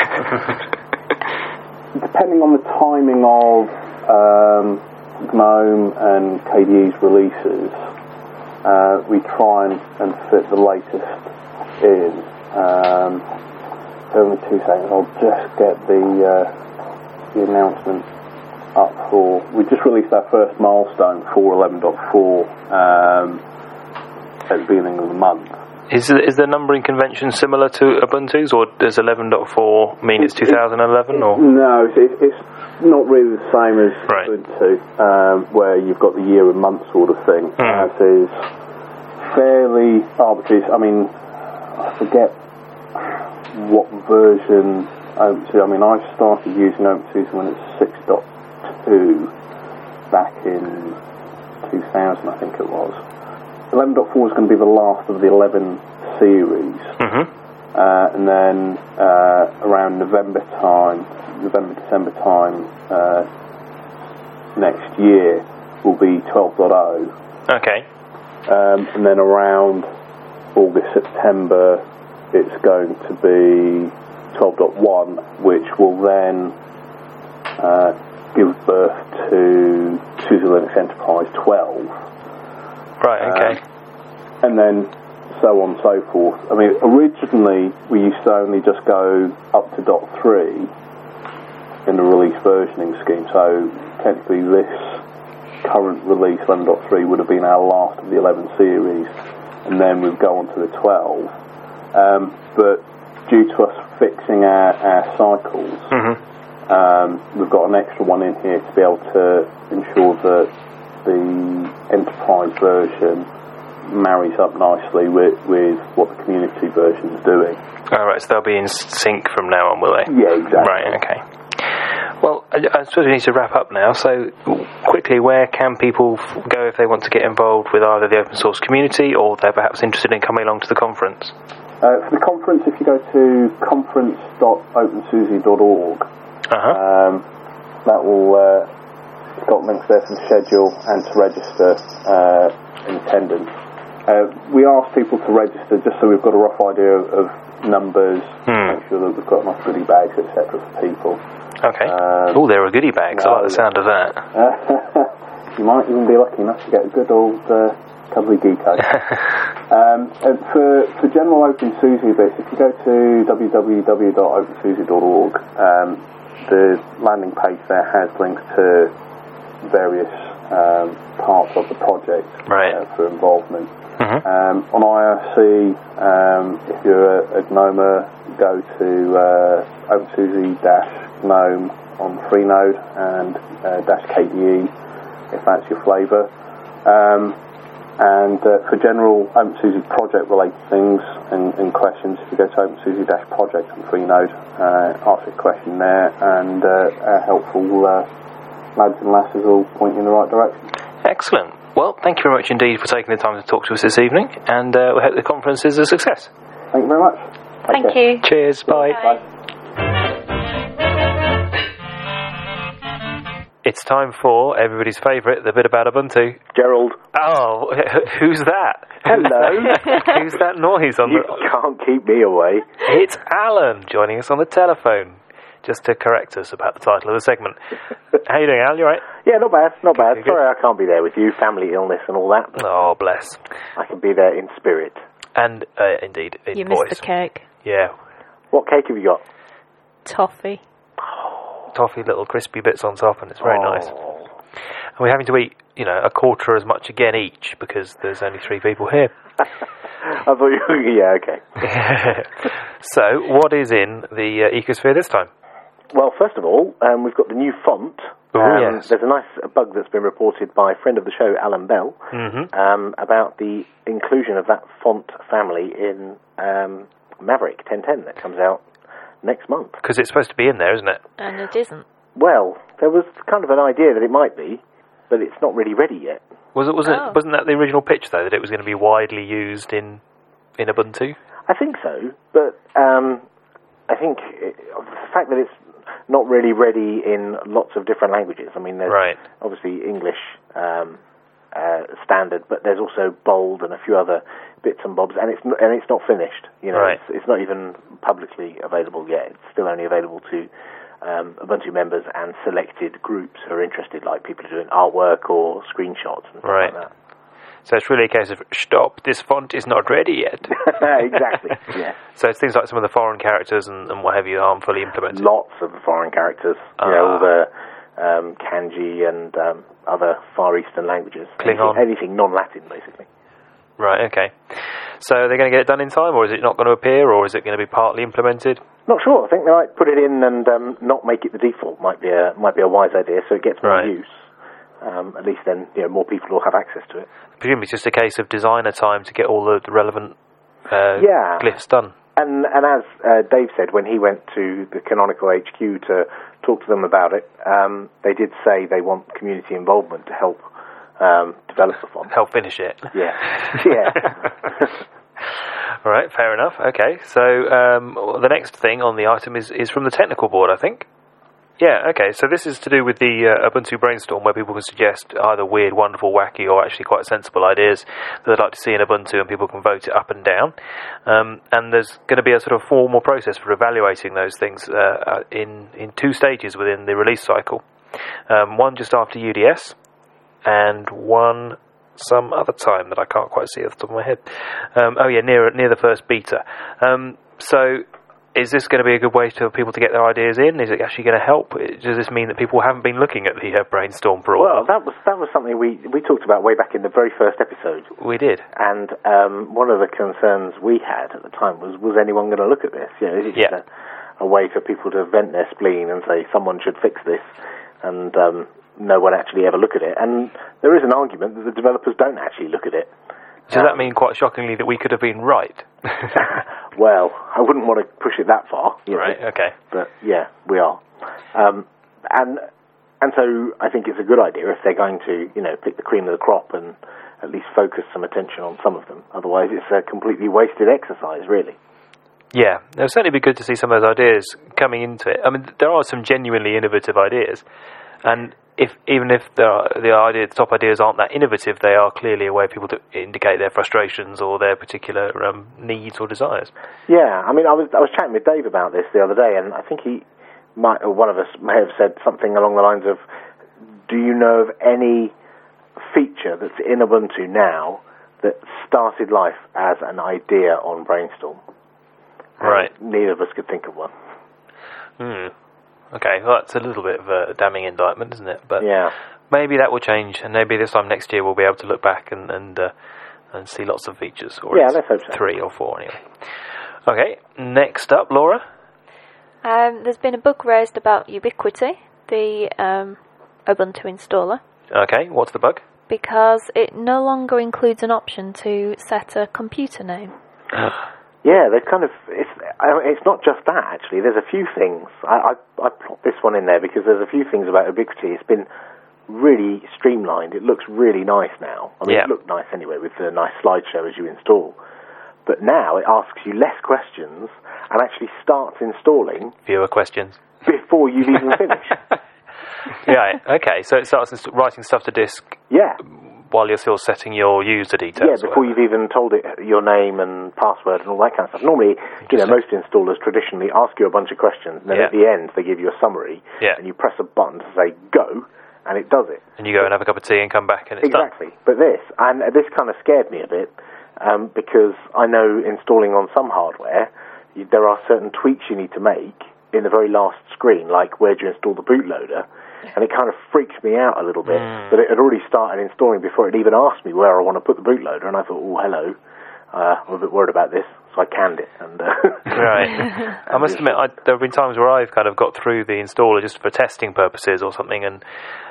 Depending on the timing of um, GNOME and K D E's releases, Uh, we try and, and fit the latest in. Um, only two seconds. I'll just get the uh, the announcement up for. We just released our first milestone for eleven point four um, at the beginning of the month. Is the, is the numbering convention similar to Ubuntu's, or does eleven point four mean it's two thousand eleven? Or no, it's, it's not really the same as right. Ubuntu, um, where you've got the year and month sort of thing. Mm. As is fairly arbitrary. I mean, I forget what version OpenSUSE. I mean, I started using OpenSUSE when it was six point two back in two thousand, I think it was. eleven point four is going to be the last of the eleven series, mm-hmm. uh, and then uh, around November time, November December time uh, next year will be twelve point oh. Okay. Um, and then around August September, it's going to be twelve point one, which will then uh, give birth to SUSE Linux Enterprise twelve. Right, okay. Um, and then so on and so forth. I mean, originally we used to only just go up to dot three in the release versioning scheme, so technically this current release eleven point three would have been our last of the eleven series, and then we'd go on to the twelve. Um, but due to us fixing our, our cycles, mm-hmm. um, we've got an extra one in here to be able to ensure that the enterprise version marries up nicely with, with what the community version is doing. All right, so they'll be in sync from now on, will they? Yeah, exactly. Right, okay. Well, I, I suppose we need to wrap up now. So, quickly, where can people f- go if they want to get involved with either the open source community or they're perhaps interested in coming along to the conference? Uh, for the conference, if you go to conference dot open suzy dot org, uh-huh. um, that will uh, it's got links there to the schedule and to register uh, in attendance. Uh, we ask people to register just so we've got a rough idea of, of numbers, hmm. make sure that we've got enough goodie bags, et cetera for people. Okay. Um, oh, there are goodie bags. No, I like the sound of that. You might even be lucky enough to get a good old uh, cuddly geeko. um, and for, for general OpenSUSE bits, if you go to w w w dot open suzy dot org, um, the landing page there has links to various um, parts of the project right. uh, for involvement. Mm-hmm. Um, on I R C, um, if you're a, a GNOMer, go to uh, OpenSUSE GNOME on Freenode and uh, dash K D E if that's your flavour. Um, and uh, for general OpenSUSE project related things and, and questions, if you go to OpenSUSE project on Freenode, uh, ask a question there, and uh, our helpful uh, lads and lasses will point you in the right direction. Excellent. Well, thank you very much indeed for taking the time to talk to us this evening, and uh, we hope the conference is a success. Thank you very much. Thank Take care. you. Cheers. Bye. Bye. It's time for everybody's favourite, the bit about Ubuntu. Gerald. Oh, who's that? Hello. Who's that noise on you the... You can't keep me away. It's Alan joining us on the telephone, just to correct us about the title of the segment. How you doing, Alan? You all right? Yeah, not bad, not bad. Good, good. Sorry I can't be there with you, family illness and all that. Oh, bless. I can be there in spirit. And, uh, indeed, in You voice. missed the cake. Yeah. What cake have you got? Toffee. Toffee little crispy bits on top, and it's very oh. nice. And we're having to eat, you know, a quarter as much again each, because there's only three people here. I thought you were... Yeah, okay. So, what is in the uh, ecosphere this time? Well, first of all, um, we've got the new font. Ooh, um, yes. There's a nice bug that's been reported by a friend of the show, Alan Bell, mm-hmm. um, about the inclusion of that font family in um, Maverick ten ten that comes out next month. Because it's supposed to be in there, isn't it? And it isn't. Well, there was kind of an idea that it might be, but it's not really ready yet. Was it? Wasn't Oh. it? Wasn't that the original pitch though? That it was going to be widely used in in Ubuntu? I think so, but um, I think it, the fact that it's not really ready in lots of different languages. I mean, there's Right. obviously English um, uh, standard, but there's also bold and a few other bits and bobs, and it's n- and it's not finished. You know, Right. it's, it's not even publicly available yet. It's still only available to um, Ubuntu members and selected groups who are interested, like people who are doing artwork or screenshots and stuff Right. like that. So it's really a case of, stop, this font is not ready yet. Exactly, yeah. So it's things like some of the foreign characters and, and what have you aren't fully implemented. Lots of foreign characters, you know, all the um, kanji and um, other Far Eastern languages. Klingon. Anything, anything non-Latin, basically. Right, okay. So are they going to get it done in time, or is it not going to appear, or is it going to be partly implemented? Not sure. I think they might put it in and um, not make it the default. Might be a might be a wise idea, so it gets more Right. use. Um, at least then, you know, more people will have access to it. Presumably it's just a case of designer time to get all the, the relevant uh, Yeah. glyphs done. And and as uh, Dave said, when he went to the Canonical H Q to talk to them about it, um, they did say they want community involvement to help um, develop the font. Help finish it. Yeah, yeah. All right, fair enough. Okay, so um, the next thing on the item is, is from the technical board, I think. Yeah, okay, so this is to do with the uh, Ubuntu Brainstorm, where people can suggest either weird, wonderful, wacky, or actually quite sensible ideas that they'd like to see in Ubuntu, and people can vote it up and down. Um, and there's going to be a sort of formal process for evaluating those things uh, uh, in, in two stages within the release cycle. Um, one just after U D S, and one some other time that I can't quite see off the top of my head. Um, oh yeah, near near the first beta. Um, so. Is this going to be a good way for people to get their ideas in? Is it actually going to help? Does this mean that people haven't been looking at the uh, brainstorm for a while? Well, that was that was something we, we talked about way back in the very first episode. We did. And um, one of the concerns we had at the time was, was anyone going to look at this? You know, is it just Yeah. a, a way for people to vent their spleen and say someone should fix this, and um, no one actually ever look at it? And there is an argument that the developers don't actually look at it. Does um, that mean, quite shockingly, that we could have been right? Well, I wouldn't want to push it that far. You know, right, okay. But, yeah, we are. Um, and and so I think it's a good idea if they're going to, you know, pick the cream of the crop and at least focus some attention on some of them. Otherwise, it's a completely wasted exercise, really. Yeah, it would certainly be good to see some of those ideas coming into it. I mean, there are some genuinely innovative ideas. And if even if the the idea, the top ideas aren't that innovative, they are clearly a way for people to indicate their frustrations or their particular um, needs or desires. Yeah, I mean, I was I was chatting with Dave about this the other day, and I think he might, or one of us may have said something along the lines of, "Do you know of any feature that's in Ubuntu now that started life as an idea on Brainstorm?" And right. neither of us could think of one. Hmm. Okay, well, that's a little bit of a damning indictment, isn't it? But yeah. maybe that will change, and maybe this time next year we'll be able to look back and and, uh, and see lots of features. Or yeah, let's hope so. Three or four, anyway. Okay, next up, Laura. Um, there's been a bug raised about Ubiquity, the um, Ubuntu installer. Okay, what's the bug? Because it no longer includes an option to set a computer name. Yeah, they've kind of, it's, it's not just that, actually. There's a few things. I, I, I plopped this one in there because there's a few things about Ubiquity. It's been really streamlined. It looks really nice now. I mean, yeah. It looked nice anyway with the nice slideshow as you install. But now it asks you less questions and actually starts installing... Fewer questions. ...before you've even finished. Yeah, okay. So it starts inst- writing stuff to disk... Yeah. ...while you're still setting your user details. Yeah, before you've even told it your name and password and all that kind of stuff. Normally, you know, most installers traditionally ask you a bunch of questions, and then yeah. at the end they give you a summary, yeah. and you press a button to say go, and it does it. And you go and have a cup of tea and come back and it's exactly. done. But this, and this kind of scared me a bit, um, because I know installing on some hardware, you, there are certain tweaks you need to make in the very last screen, like where do you install the bootloader. And it kind of freaked me out a little bit mm. that it had already started installing before it even asked me where I want to put the bootloader. And I thought, oh, hello, uh, I'm a bit worried about this. So I canned it. And, uh, right. I must admit, I, there have been times where I've kind of got through the installer just for testing purposes or something and,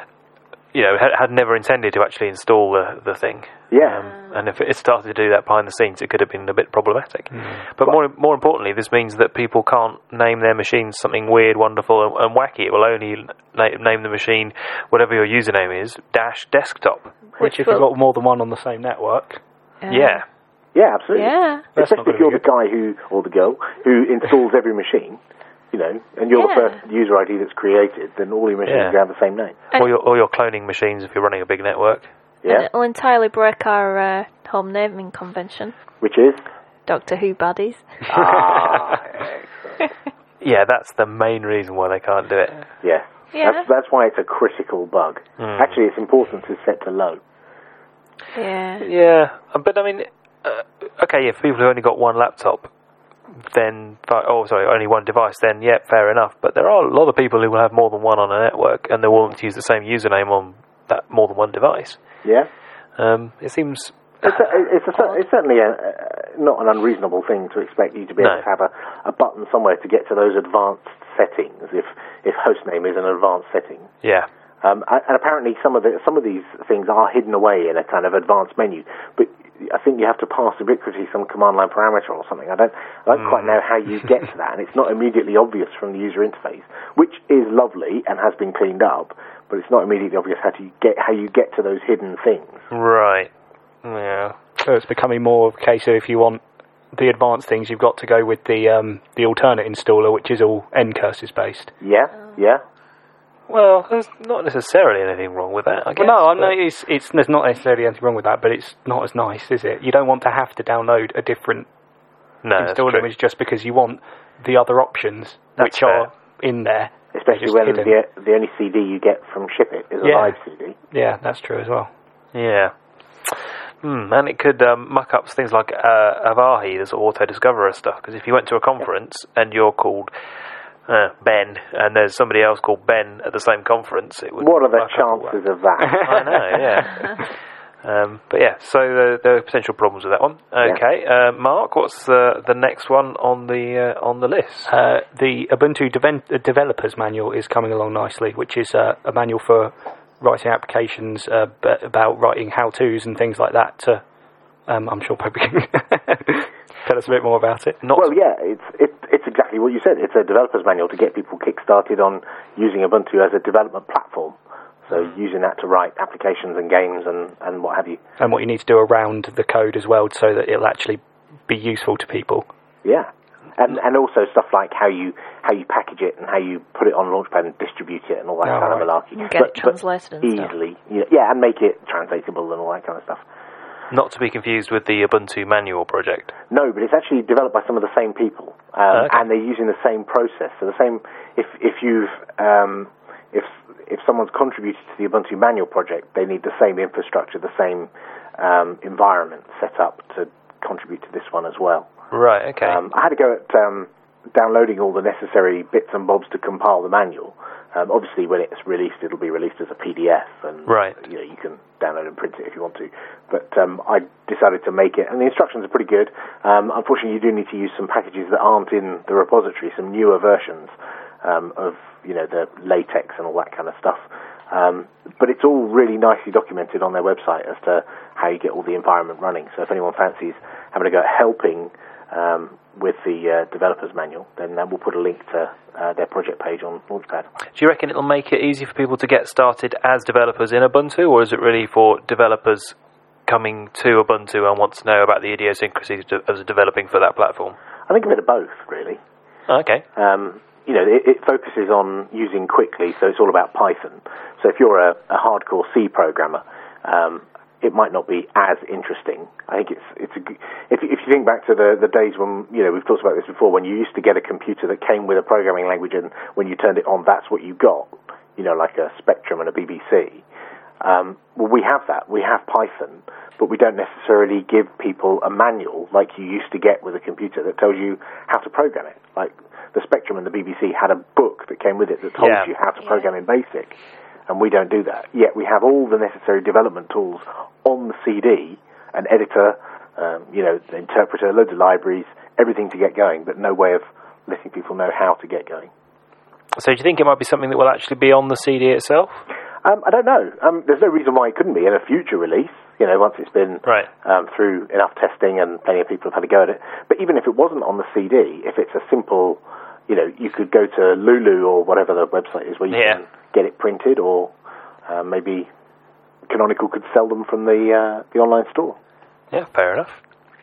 you know, had, had never intended to actually install the, the thing. Yeah. Um, and if it started to do that behind the scenes, it could have been a bit problematic. Mm. But well, more more importantly, this means that people can't name their machines something weird, wonderful, and, and wacky. It will only na- name the machine, whatever your username is, dash desktop. Which, Which if will... you've got more than one on the same network... Uh, yeah. Yeah, absolutely. Yeah. Especially if you're the guy who, or the girl, who installs every machine. You know, and you're yeah. the first user I D that's created, then all your machines yeah. have the same name. Or you're, or you're cloning machines if you're running a big network. Yeah. And it'll entirely break our uh, home naming convention. Which is? Doctor Who baddies. Ah, excellent. Yeah, that's the main reason why they can't do it. Yeah. yeah. That's, that's why it's a critical bug. Mm. Actually, it's important to set to low. Yeah. Yeah, but I mean, uh, okay, if people have only got one laptop, then, oh, sorry, only one device, then, yeah, fair enough. But there are a lot of people who will have more than one on a network, and they're willing to use the same username on that more than one device. Yeah. Um, it seems... It's, a, it's, a, it's certainly a, uh, not an unreasonable thing to expect you to be able no. to have a, a button somewhere to get to those advanced settings, if, if hostname is an advanced setting. Yeah. Um, and apparently some of the some of these things are hidden away in a kind of advanced menu, but I think you have to pass Ubiquity some command line parameter or something. I don't I don't mm. quite know how you get to that, and it's not immediately obvious from the user interface, which is lovely and has been cleaned up, but it's not immediately obvious how to get how you get to those hidden things. Right. Yeah. So it's becoming more of a case of if you want the advanced things, you've got to go with the um, the alternate installer, which is all Ncurses based. Yeah. Yeah. Well, there's not necessarily anything wrong with that, I guess. Well, no, I know it's, it's, there's not necessarily anything wrong with that, but it's not as nice, is it? You don't want to have to download a different no, installer image just because you want the other options, that's which fair. are in there. Especially when the, the only C D you get from Ship It is a yeah. live C D. Yeah, that's true as well. Yeah. Mm, and it could um, muck up things like uh, Avahi, the sort of auto-discoverer stuff, because if you went to a conference and you're called uh, Ben, and there's somebody else called Ben at the same conference, it would... What are the muck up all that. chances of that? I know, yeah. um, but yeah, so uh, there are potential problems with that one. Okay, yeah. uh, Mark, what's the the next one on the uh, on the list? Uh, the Ubuntu Deven- Developers Manual is coming along nicely, which is uh, a manual for writing applications uh, b- about writing how-tos and things like that. To, um, I'm sure Poppy can tell us a bit more about it. Not well, yeah, it's it, it's exactly what you said. It's a developer's manual to get people kick-started on using Ubuntu as a development platform. So mm. using that to write applications and games and, and what have you. And what you need to do around the code as well, so that it'll actually be useful to people. Yeah. And and also stuff like how you how you package it and how you put it on Launchpad and distribute it and all that oh, kind right. of malarkey. You get but, it translated and easily, stuff. Yeah, and make it translatable and all that kind of stuff. Not to be confused with the Ubuntu manual project. No, but it's actually developed by some of the same people, um, okay. and they're using the same process. So the same, if if you've um, if if someone's contributed to the Ubuntu manual project, they need the same infrastructure, the same um, environment set up to contribute to this one as well. Right, okay. Um, I had to go at um, downloading all the necessary bits and bobs to compile the manual. Um, obviously, when it's released, it'll be released as a P D F, and right. you know you can download and print it if you want to. But um, I decided to make it, and the instructions are pretty good. Um, unfortunately, you do need to use some packages that aren't in the repository, some newer versions um, of you know the latex and all that kind of stuff. Um, but it's all really nicely documented on their website as to how you get all the environment running. So if anyone fancies having a go at helping um, with the uh, developer's manual, then uh, we'll put a link to uh, their project page on Launchpad. Do you reckon it'll make it easy for people to get started as developers in Ubuntu, or is it really for developers coming to Ubuntu and want to know about the idiosyncrasies of developing for that platform? I think a bit of both, really. Okay. Um, you know, it, it focuses on using quickly, so it's all about Python. So if you're a, a hardcore C programmer, um, it might not be as interesting. I think it's it's a, if if you think back to the the days when, you know, we've talked about this before, when you used to get a computer that came with a programming language, and when you turned it on, that's what you got. You know, like a Spectrum and a B B C. Um, well, we have that. We have Python, but we don't necessarily give people a manual like you used to get with a computer that tells you how to program it. Like the Spectrum and the B B C had a book that came with it that told yeah. you how to program in BASIC, and we don't do that. Yet we have all the necessary development tools on the C D, an editor, um, you know, the interpreter, loads of libraries, everything to get going, but no way of letting people know how to get going. So do you think it might be something that will actually be on the C D itself? Um, I don't know. Um, there's no reason why it couldn't be in a future release, you know, once it's been right. um, through enough testing and plenty of people have had a go at it. But even if it wasn't on the C D, if it's a simple, you know, you could go to Lulu or whatever the website is where you yeah. can get it printed, or uh, maybe Canonical could sell them from the uh, the online store. Yeah, fair enough.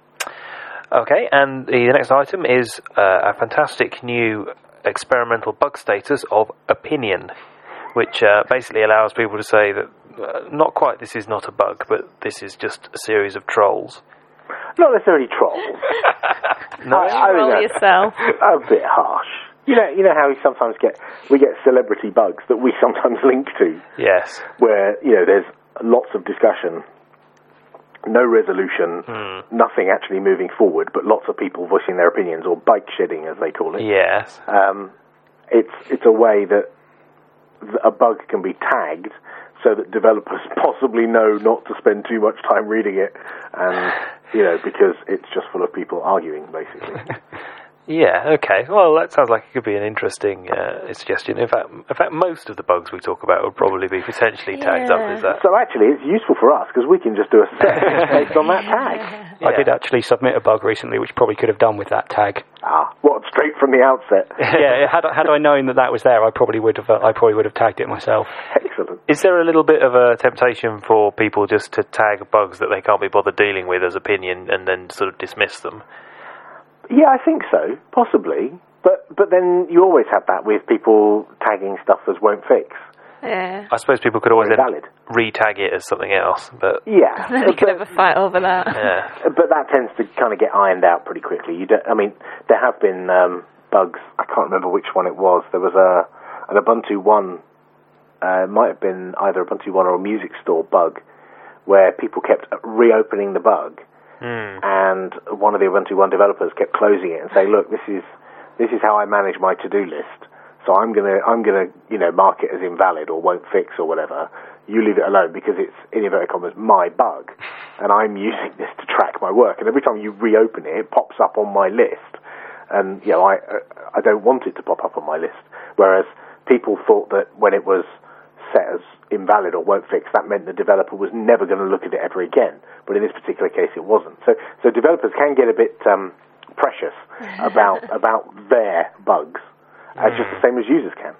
Okay, and the, the next item is uh, a fantastic new experimental bug status of opinion, which uh, basically allows people to say that uh, not quite this is not a bug, but this is just a series of trolls. Not necessarily trolls. no, I, I Troll yourself. A bit harsh. You know, you know how we sometimes get we get celebrity bugs that we sometimes link to. Yes. Where, you know, there's lots of discussion, no resolution, hmm. nothing actually moving forward, but lots of people voicing their opinions, or bike shedding as they call it. Yes. Um, it's it's a way that a bug can be tagged so that developers possibly know not to spend too much time reading it, and you know, because it's just full of people arguing, basically. Yeah, okay. Well, that sounds like it could be an interesting uh, suggestion. In fact, in fact, most of the bugs we talk about would probably be potentially tagged yeah. up as that. So actually, it's useful for us because we can just do a search based on that tag. Yeah. I did actually submit a bug recently, which probably could have done with that tag. Ah, what? Straight from the outset? Yeah, had had I known that that was there, I probably would have. Uh, I probably would have tagged it myself. Excellent. Is there a little bit of a temptation for people just to tag bugs that they can't be bothered dealing with as opinion and then sort of dismiss them? Yeah, I think so, possibly. But but then you always have that with people tagging stuff as won't fix. Yeah. I suppose people could always then valid. re-tag it as something else, but yeah, Then we could have a fight over that. yeah. But that tends to kind of get ironed out pretty quickly. You don't, I mean, there have been um, bugs. I can't remember which one it was. There was a an Ubuntu One. Uh, it might have been either Ubuntu One or a Music Store bug, where people kept reopening the bug, Mm. and one of the Ubuntu One developers kept closing it and saying, "Look, this is this is how I manage my to-do list. So I'm gonna I'm gonna you know mark it as invalid or won't fix or whatever. You leave it alone because it's, in inverted commas, my bug, and I'm using this to track my work. And every time you reopen it, it pops up on my list, and you know I I don't want it to pop up on my list. Whereas people thought that when it was set as invalid or won't fix, that meant the developer was never going to look at it ever again. But in this particular case, it wasn't. So, so developers can get a bit um, precious about about their bugs, as just the same as users can.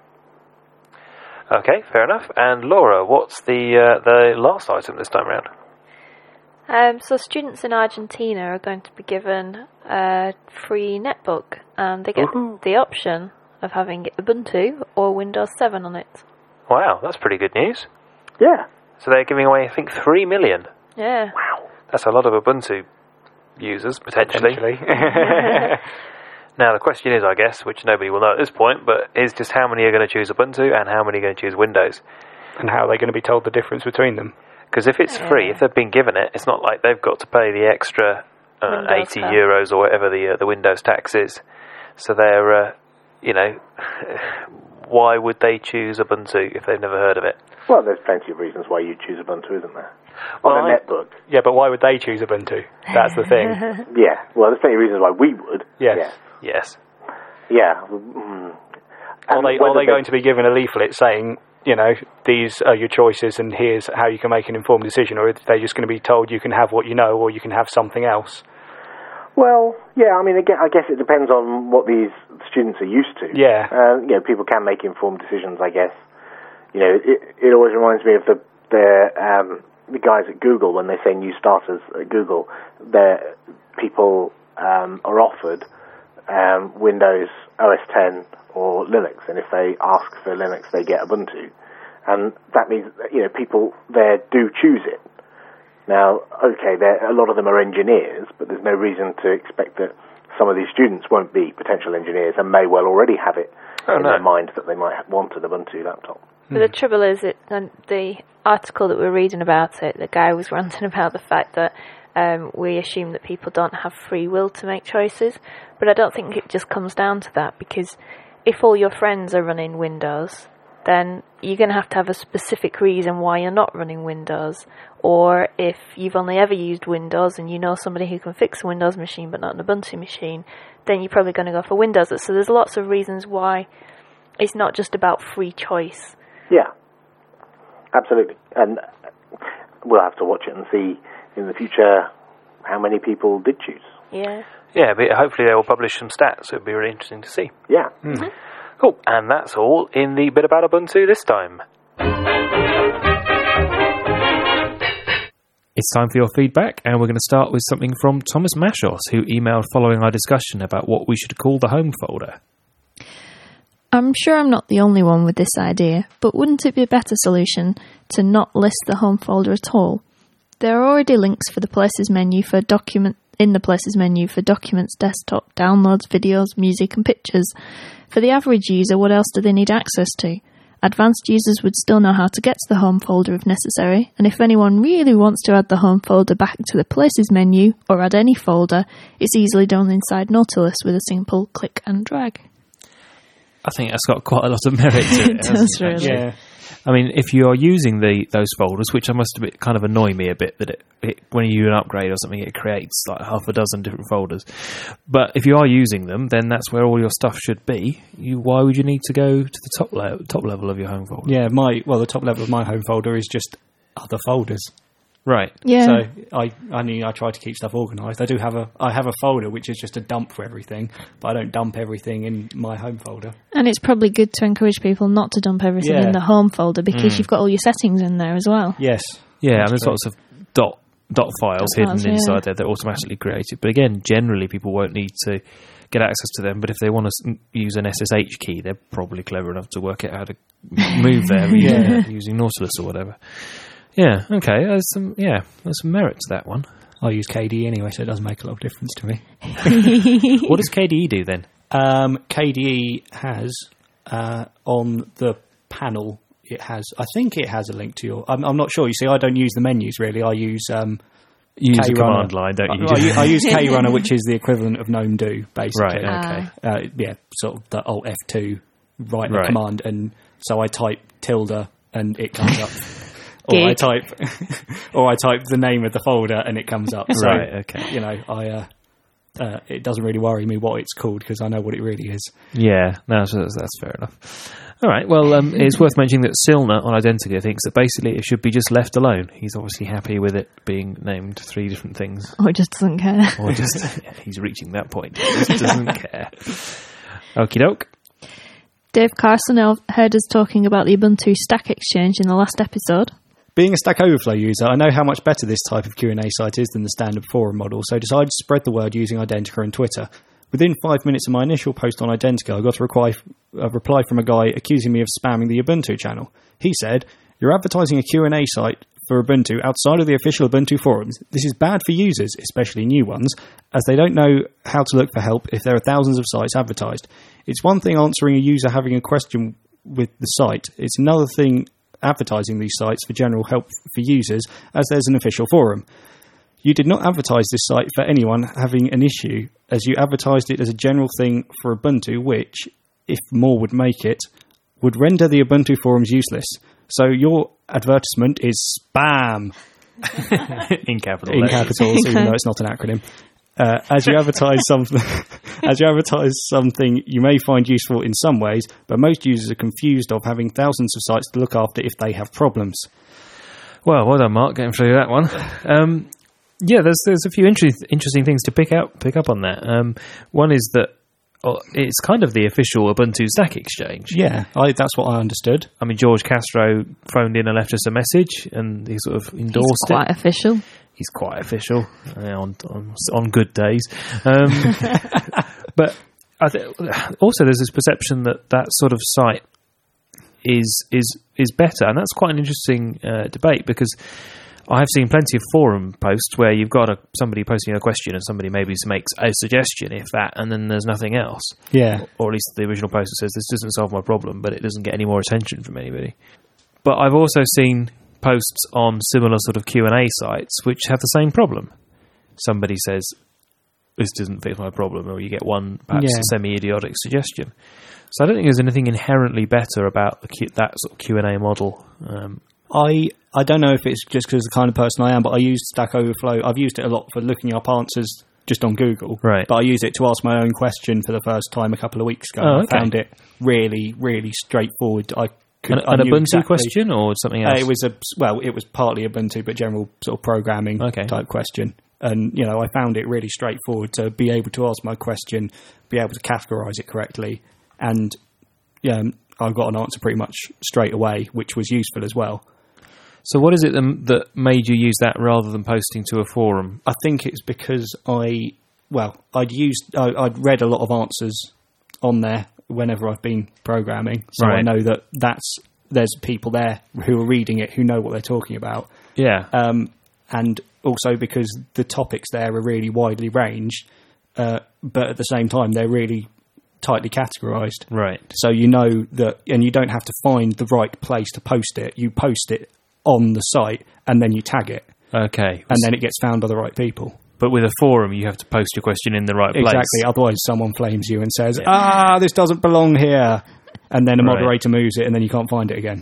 Okay, fair enough. And Laura, what's the uh, the last item this time around? Um, so students in Argentina are going to be given a free netbook, and they get Woohoo. the option of having Ubuntu or Windows seven on it. Wow, that's pretty good news. Yeah. So they're giving away, I think, three million. Yeah. Wow. That's a lot of Ubuntu users, potentially. Potentially. Now, the question is, I guess, which nobody will know at this point, but is just how many are going to choose Ubuntu and how many are going to choose Windows? And how are they going to be told the difference between them? Because if it's free, if they've been given it, it's not like they've got to pay the extra uh, Windows eighty tax. euros or whatever the uh, the Windows tax is. So they're, uh, you know, why would they choose Ubuntu if they've never heard of it? Well, there's plenty of reasons why you choose Ubuntu, isn't there? Well, On a I- netbook. Yeah, but why would they choose Ubuntu? That's the thing. Yeah. Well, there's plenty of reasons why we would. Yes. Yes. Yeah. Mm. Are And they, are whether they going to be given a leaflet saying, you know, these are your choices and here's how you can make an informed decision, or are they just going to be told you can have what you know or you can have something else? Well, yeah, I mean, again, I guess it depends on what these students are used to. Yeah. Uh, you know, people can make informed decisions, I guess. You know, it, it always reminds me of the the, um, the guys at Google when they say new starters at Google. The people um, are offered um, Windows O S ten or Linux, and if they ask for Linux, they get Ubuntu. And that means, you know, people there do choose it. Now, okay, a lot of them are engineers, but there's no reason to expect that some of these students won't be potential engineers and may well already have it Oh, in no. their mind that they might have want an Ubuntu laptop. But the trouble is, it, and the article that we're reading about it, the guy was ranting about the fact that um, we assume that people don't have free will to make choices. But I don't think it just comes down to that, because if all your friends are running Windows, then you're going to have to have a specific reason why you're not running Windows. Or if you've only ever used Windows and you know somebody who can fix a Windows machine but not an Ubuntu machine, then you're probably going to go for Windows. So there's lots of reasons why it's not just about free choice. Yeah, absolutely. And we'll have to watch it and see in the future how many people did choose. Yeah. Yeah, but hopefully they will publish some stats. It would be really interesting to see. Yeah. Cool. And that's all in the bit about Ubuntu this time. It's time for your feedback, and we're going to start with something from Thomas Mashos, who emailed following our discussion about what we should call the home folder. I'm sure I'm not the only one with this idea, but wouldn't it be a better solution to not list the home folder at all? There are already links for the Places menu for document in the Places menu for documents, desktop, downloads, videos, music and pictures. For the average user, what else do they need access to? Advanced users would still know how to get to the home folder if necessary, and if anyone really wants to add the home folder back to the Places menu, or add any folder, it's easily done inside Nautilus with a simple click and drag. I think that's got quite a lot of merit to it. It hasn't does, it, really. actually? Yeah. I mean, if you are using the those folders, which I must admit kind of annoy me a bit, that it, it when you do an upgrade or something, it creates like half a dozen different folders. But if you are using them, then that's where all your stuff should be. You, why would you need to go to the top le- top level of your home folder? Yeah, my well, the top level of my home folder is just other folders. Right. Yeah. So I, I mean, I try to keep stuff organised. I do have a, I have a folder which is just a dump for everything, but I don't dump everything in my home folder. And it's probably good to encourage people not to dump everything Yeah. in the home folder, because you've got all your settings in there as well. Yes. Yeah, and That's there's true. lots of dot dot files Dot hidden files, yeah. inside there that are automatically created. But again, generally people won't need to get access to them. But if they want to s- use an S S H key, they're probably clever enough to work out how to move there Yeah. using, using Nautilus or whatever. Yeah, okay. There's some yeah, there's some merit to that one. I use K D E anyway, so it does make a lot of difference to me. What does K D E do then? Um, K D E has uh, on the panel it has. I think it has a link to your. I'm, I'm not sure. You see, I don't use the menus really. I use. Um, You use a K-runner. command line, don't you? I, I, use- I use K-runner, which is the equivalent of GNOME do, basically. Right, okay. Uh, yeah, sort of the Alt F two, write Right. a command, and so I type tilde and it comes up. Or I Gig. type, or I type the name of the folder and it comes up. So, Right, okay. You know, I uh, uh, it doesn't really worry me what it's called because I know what it really is. Yeah, no, so that's, that's fair enough. All right, well, um, it's worth mentioning that Silner on Identica thinks that basically it should be just left alone. He's obviously happy with it being named three different things. Or just doesn't care. Or just, he's reaching that point. He just doesn't care. Okie doke. Dave Carson heard us talking about the Ubuntu Stack Exchange in the last episode. Being a Stack Overflow user, I know how much better this type of Q and A site is than the standard forum model, so decided to spread the word using Identica and Twitter. Within five minutes of my initial post on Identica, I got a reply, a reply from a guy accusing me of spamming the Ubuntu channel. He said, "You're advertising a Q and A site for Ubuntu outside of the official Ubuntu forums. This is bad for users, especially new ones, as they don't know how to look for help if there are thousands of sites advertised. It's one thing answering a user having a question with the site. It's another thing advertising these sites for general help for users, as there's an official forum. You did not advertise this site for anyone having an issue, as you advertised it as a general thing for Ubuntu, which, if more would make it, would render the Ubuntu forums useless. So your advertisement is spam." In capital In letters. capitals, even though it's not an acronym. Uh, as you advertise something, as you advertise something you may find useful in some ways, but most users are confused of having thousands of sites to look after if they have problems. Well, well done, Mark, getting through that one. Um, yeah, there's there's a few interesting interesting things to pick out pick up on that. Um, one is that oh, it's kind of the official Ubuntu Stack Exchange. Yeah, I, that's what I understood. I mean, George Castro phoned in and left us a message, and he sort of endorsed It's quite it. official. He's quite official uh, on, on on good days. Um, but I th- also, there's this perception that that sort of site is is is better, and that's quite an interesting uh, debate because I have seen plenty of forum posts where you've got a, somebody posting a question and somebody maybe makes a suggestion, if that, and then there's nothing else. Yeah. Or at least the original poster says this doesn't solve my problem, but it doesn't get any more attention from anybody. But I've also seen posts on similar sort of Q and A sites which have the same problem. Somebody says, this doesn't fix my problem, or you get one perhaps Yeah. semi-idiotic suggestion. So I don't think there's anything inherently better about the Q, that sort of Q and A model. Um, I I don't know if it's just because of the kind of person I am, but I use Stack Overflow. I've used it a lot for looking up answers just on Google. Right. But I used it to ask my own question for the first time a couple of weeks ago. Oh, I okay. found it really, really straightforward. I could, an, I an knew Ubuntu exactly- question or something Uh, else? it was a well, it was partly Ubuntu, but general sort of programming Okay. type question. And you know, I found it really straightforward to be able to ask my question, be able to categorize it correctly, and yeah, I got an answer pretty much straight away, which was useful as well. So what is it that, that made you use that rather than posting to a forum? I think it's because I well, I'd used I, I'd read a lot of answers on there whenever I've been programming, so I Right. know that that's there's people there who are reading it who know what they're talking about. Yeah. Um, and also because the topics there are really widely ranged, uh, but at the same time they're really tightly categorised. Right. So you know that, and you don't have to find the right place to post it. You post it on the site and then you tag it, Okay. and then it gets found by the right people. But with a forum, you have to post your question in the right place. Exactly. Otherwise, someone flames you and says, "Ah, this doesn't belong here," and then a Right. moderator moves it, and then you can't find it again.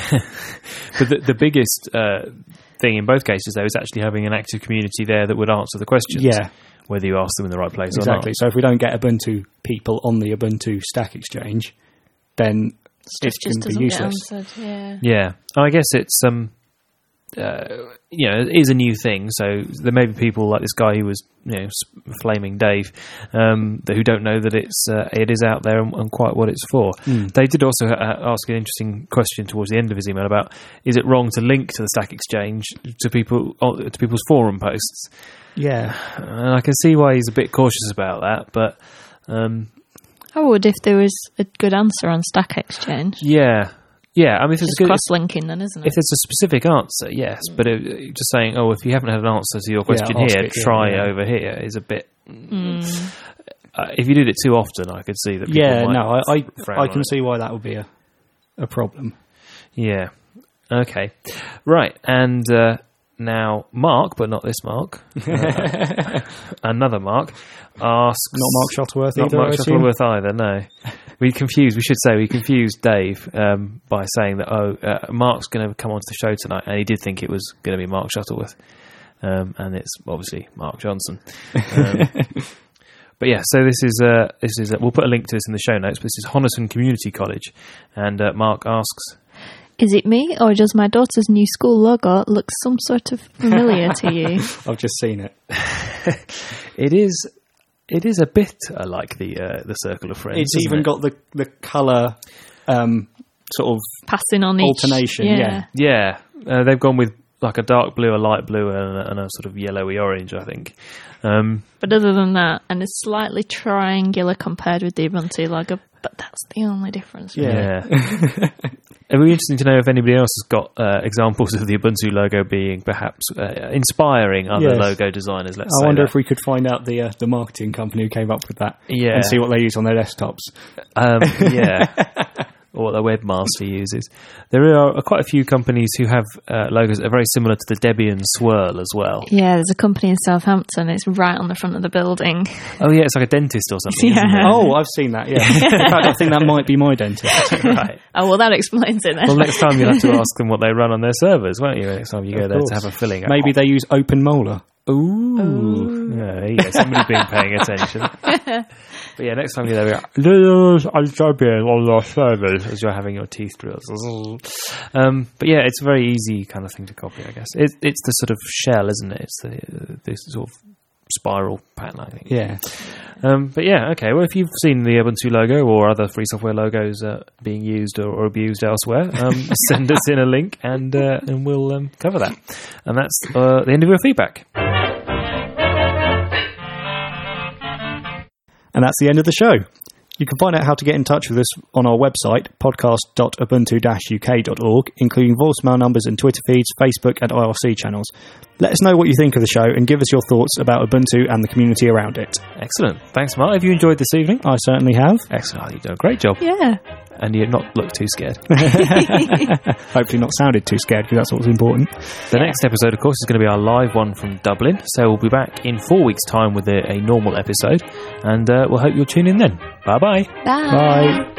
But the, the biggest uh, thing in both cases, though, is actually having an active community there that would answer the questions. Yeah. Whether you ask them in the right place Exactly. or So if we don't get Ubuntu people on the Ubuntu Stack Exchange, then Stuff it's just going to be doesn't get useless. answered. Yeah. not. Yeah. I guess it's, um, uh, you know, it is a new thing. So there may be people like this guy who was, you know, s- flaming Dave, um, that who don't know that it's uh, it is out there and, and quite what it's for. Mm. They did also uh, ask an interesting question towards the end of his email about, is it wrong to link to the Stack Exchange to people uh, to people's forum posts? Yeah. And I can see why he's a bit cautious about that, but um, I would if there was a good answer on Stack Exchange. yeah, yeah. I mean, if there's It's a good, cross-linking then, isn't if it? there's a specific answer, yes. But it, just saying, oh, if you haven't had an answer to your question ask here, it here, try yeah. over here is a bit. Mm. Uh, if you did it too often, I could see that. People Yeah, might no, I I, frown I on can it. see why that would be a, a problem. Yeah. Okay. Right. And uh, now Mark, but not this Mark, uh, another Mark, asks... Not Mark Shuttleworth Not either, Mark I assume? Shuttleworth either, no. We confused, we should say, we confused Dave um, by saying that, oh, uh, Mark's going to come onto the show tonight, and he did think it was going to be Mark Shuttleworth. Um, and it's obviously Mark Johnson. Um, but yeah, so this is, uh, this is uh, we'll put a link to this in the show notes, but this is Honiton Community College. And uh, Mark asks... Is it me, or does my daughter's new school logo look some sort of familiar to you? I've just seen it. It is... It is a bit uh, like the uh, the Circle of Friends. It's isn't even it? got the, the colour um, sort of Passing on alternation, each, yeah. Yeah, uh, they've gone with like a dark blue, a light blue, and a, and a sort of yellowy orange, I think. Um, But other than that, and it's slightly triangular compared with the Ubuntu logo, but that's the only difference. Yeah. yeah. It would be interesting to know if anybody else has got uh, examples of the Ubuntu logo being perhaps uh, inspiring other Yes. logo designers. Let's I say wonder that. if we could find out the uh, the marketing company who came up with that Yeah. and see what they use on their desktops. Um, yeah. Or what the webmaster uses. There are quite a few companies who have uh, logos that are very similar to the Debian swirl as well. Yeah, there's a company in Southampton. It's right on the front of the building. Oh yeah, it's like a dentist or something. Isn't Yeah. it? Oh, I've seen that, yeah. In fact, I think that might be my dentist. Right. Oh, well, that explains it then. Well, next time you'll have to ask them what they run on their servers, won't you? Next time you go Of there course. to have a filling. Maybe they use Open Molar. Ooh. Yeah, there you go. Somebody's been paying attention. But yeah, next time you're there, use Debian on your servers as you're having your teeth drilled. Um, but yeah, it's a very easy kind of thing to copy, I guess. It, it's the sort of shell, isn't it? It's the uh, this sort of spiral pattern, I think. Yeah. Um, but yeah, okay. Well, if you've seen the Ubuntu logo or other free software logos uh, being used or, or abused elsewhere, um, send us in a link and uh, and we'll um, cover that. And that's uh, the end of your feedback. And that's the end of the show. You can find out how to get in touch with us on our website, podcast dot ubuntu dash u k dot org, including voicemail numbers and Twitter feeds, Facebook and I R C channels. Let us know what you think of the show and give us your thoughts about Ubuntu and the community around it. Excellent. Thanks, Mark. Have you enjoyed this evening? I certainly have. Excellent. You've done a great job. Yeah. And you've not looked too scared. Hopefully not sounded too scared, because that's what's important. The next episode, of course, is going to be our live one from Dublin. So we'll be back in four weeks' time with a, a normal episode. And uh, we'll hope you'll tune in then. Bye-bye. Bye. Bye.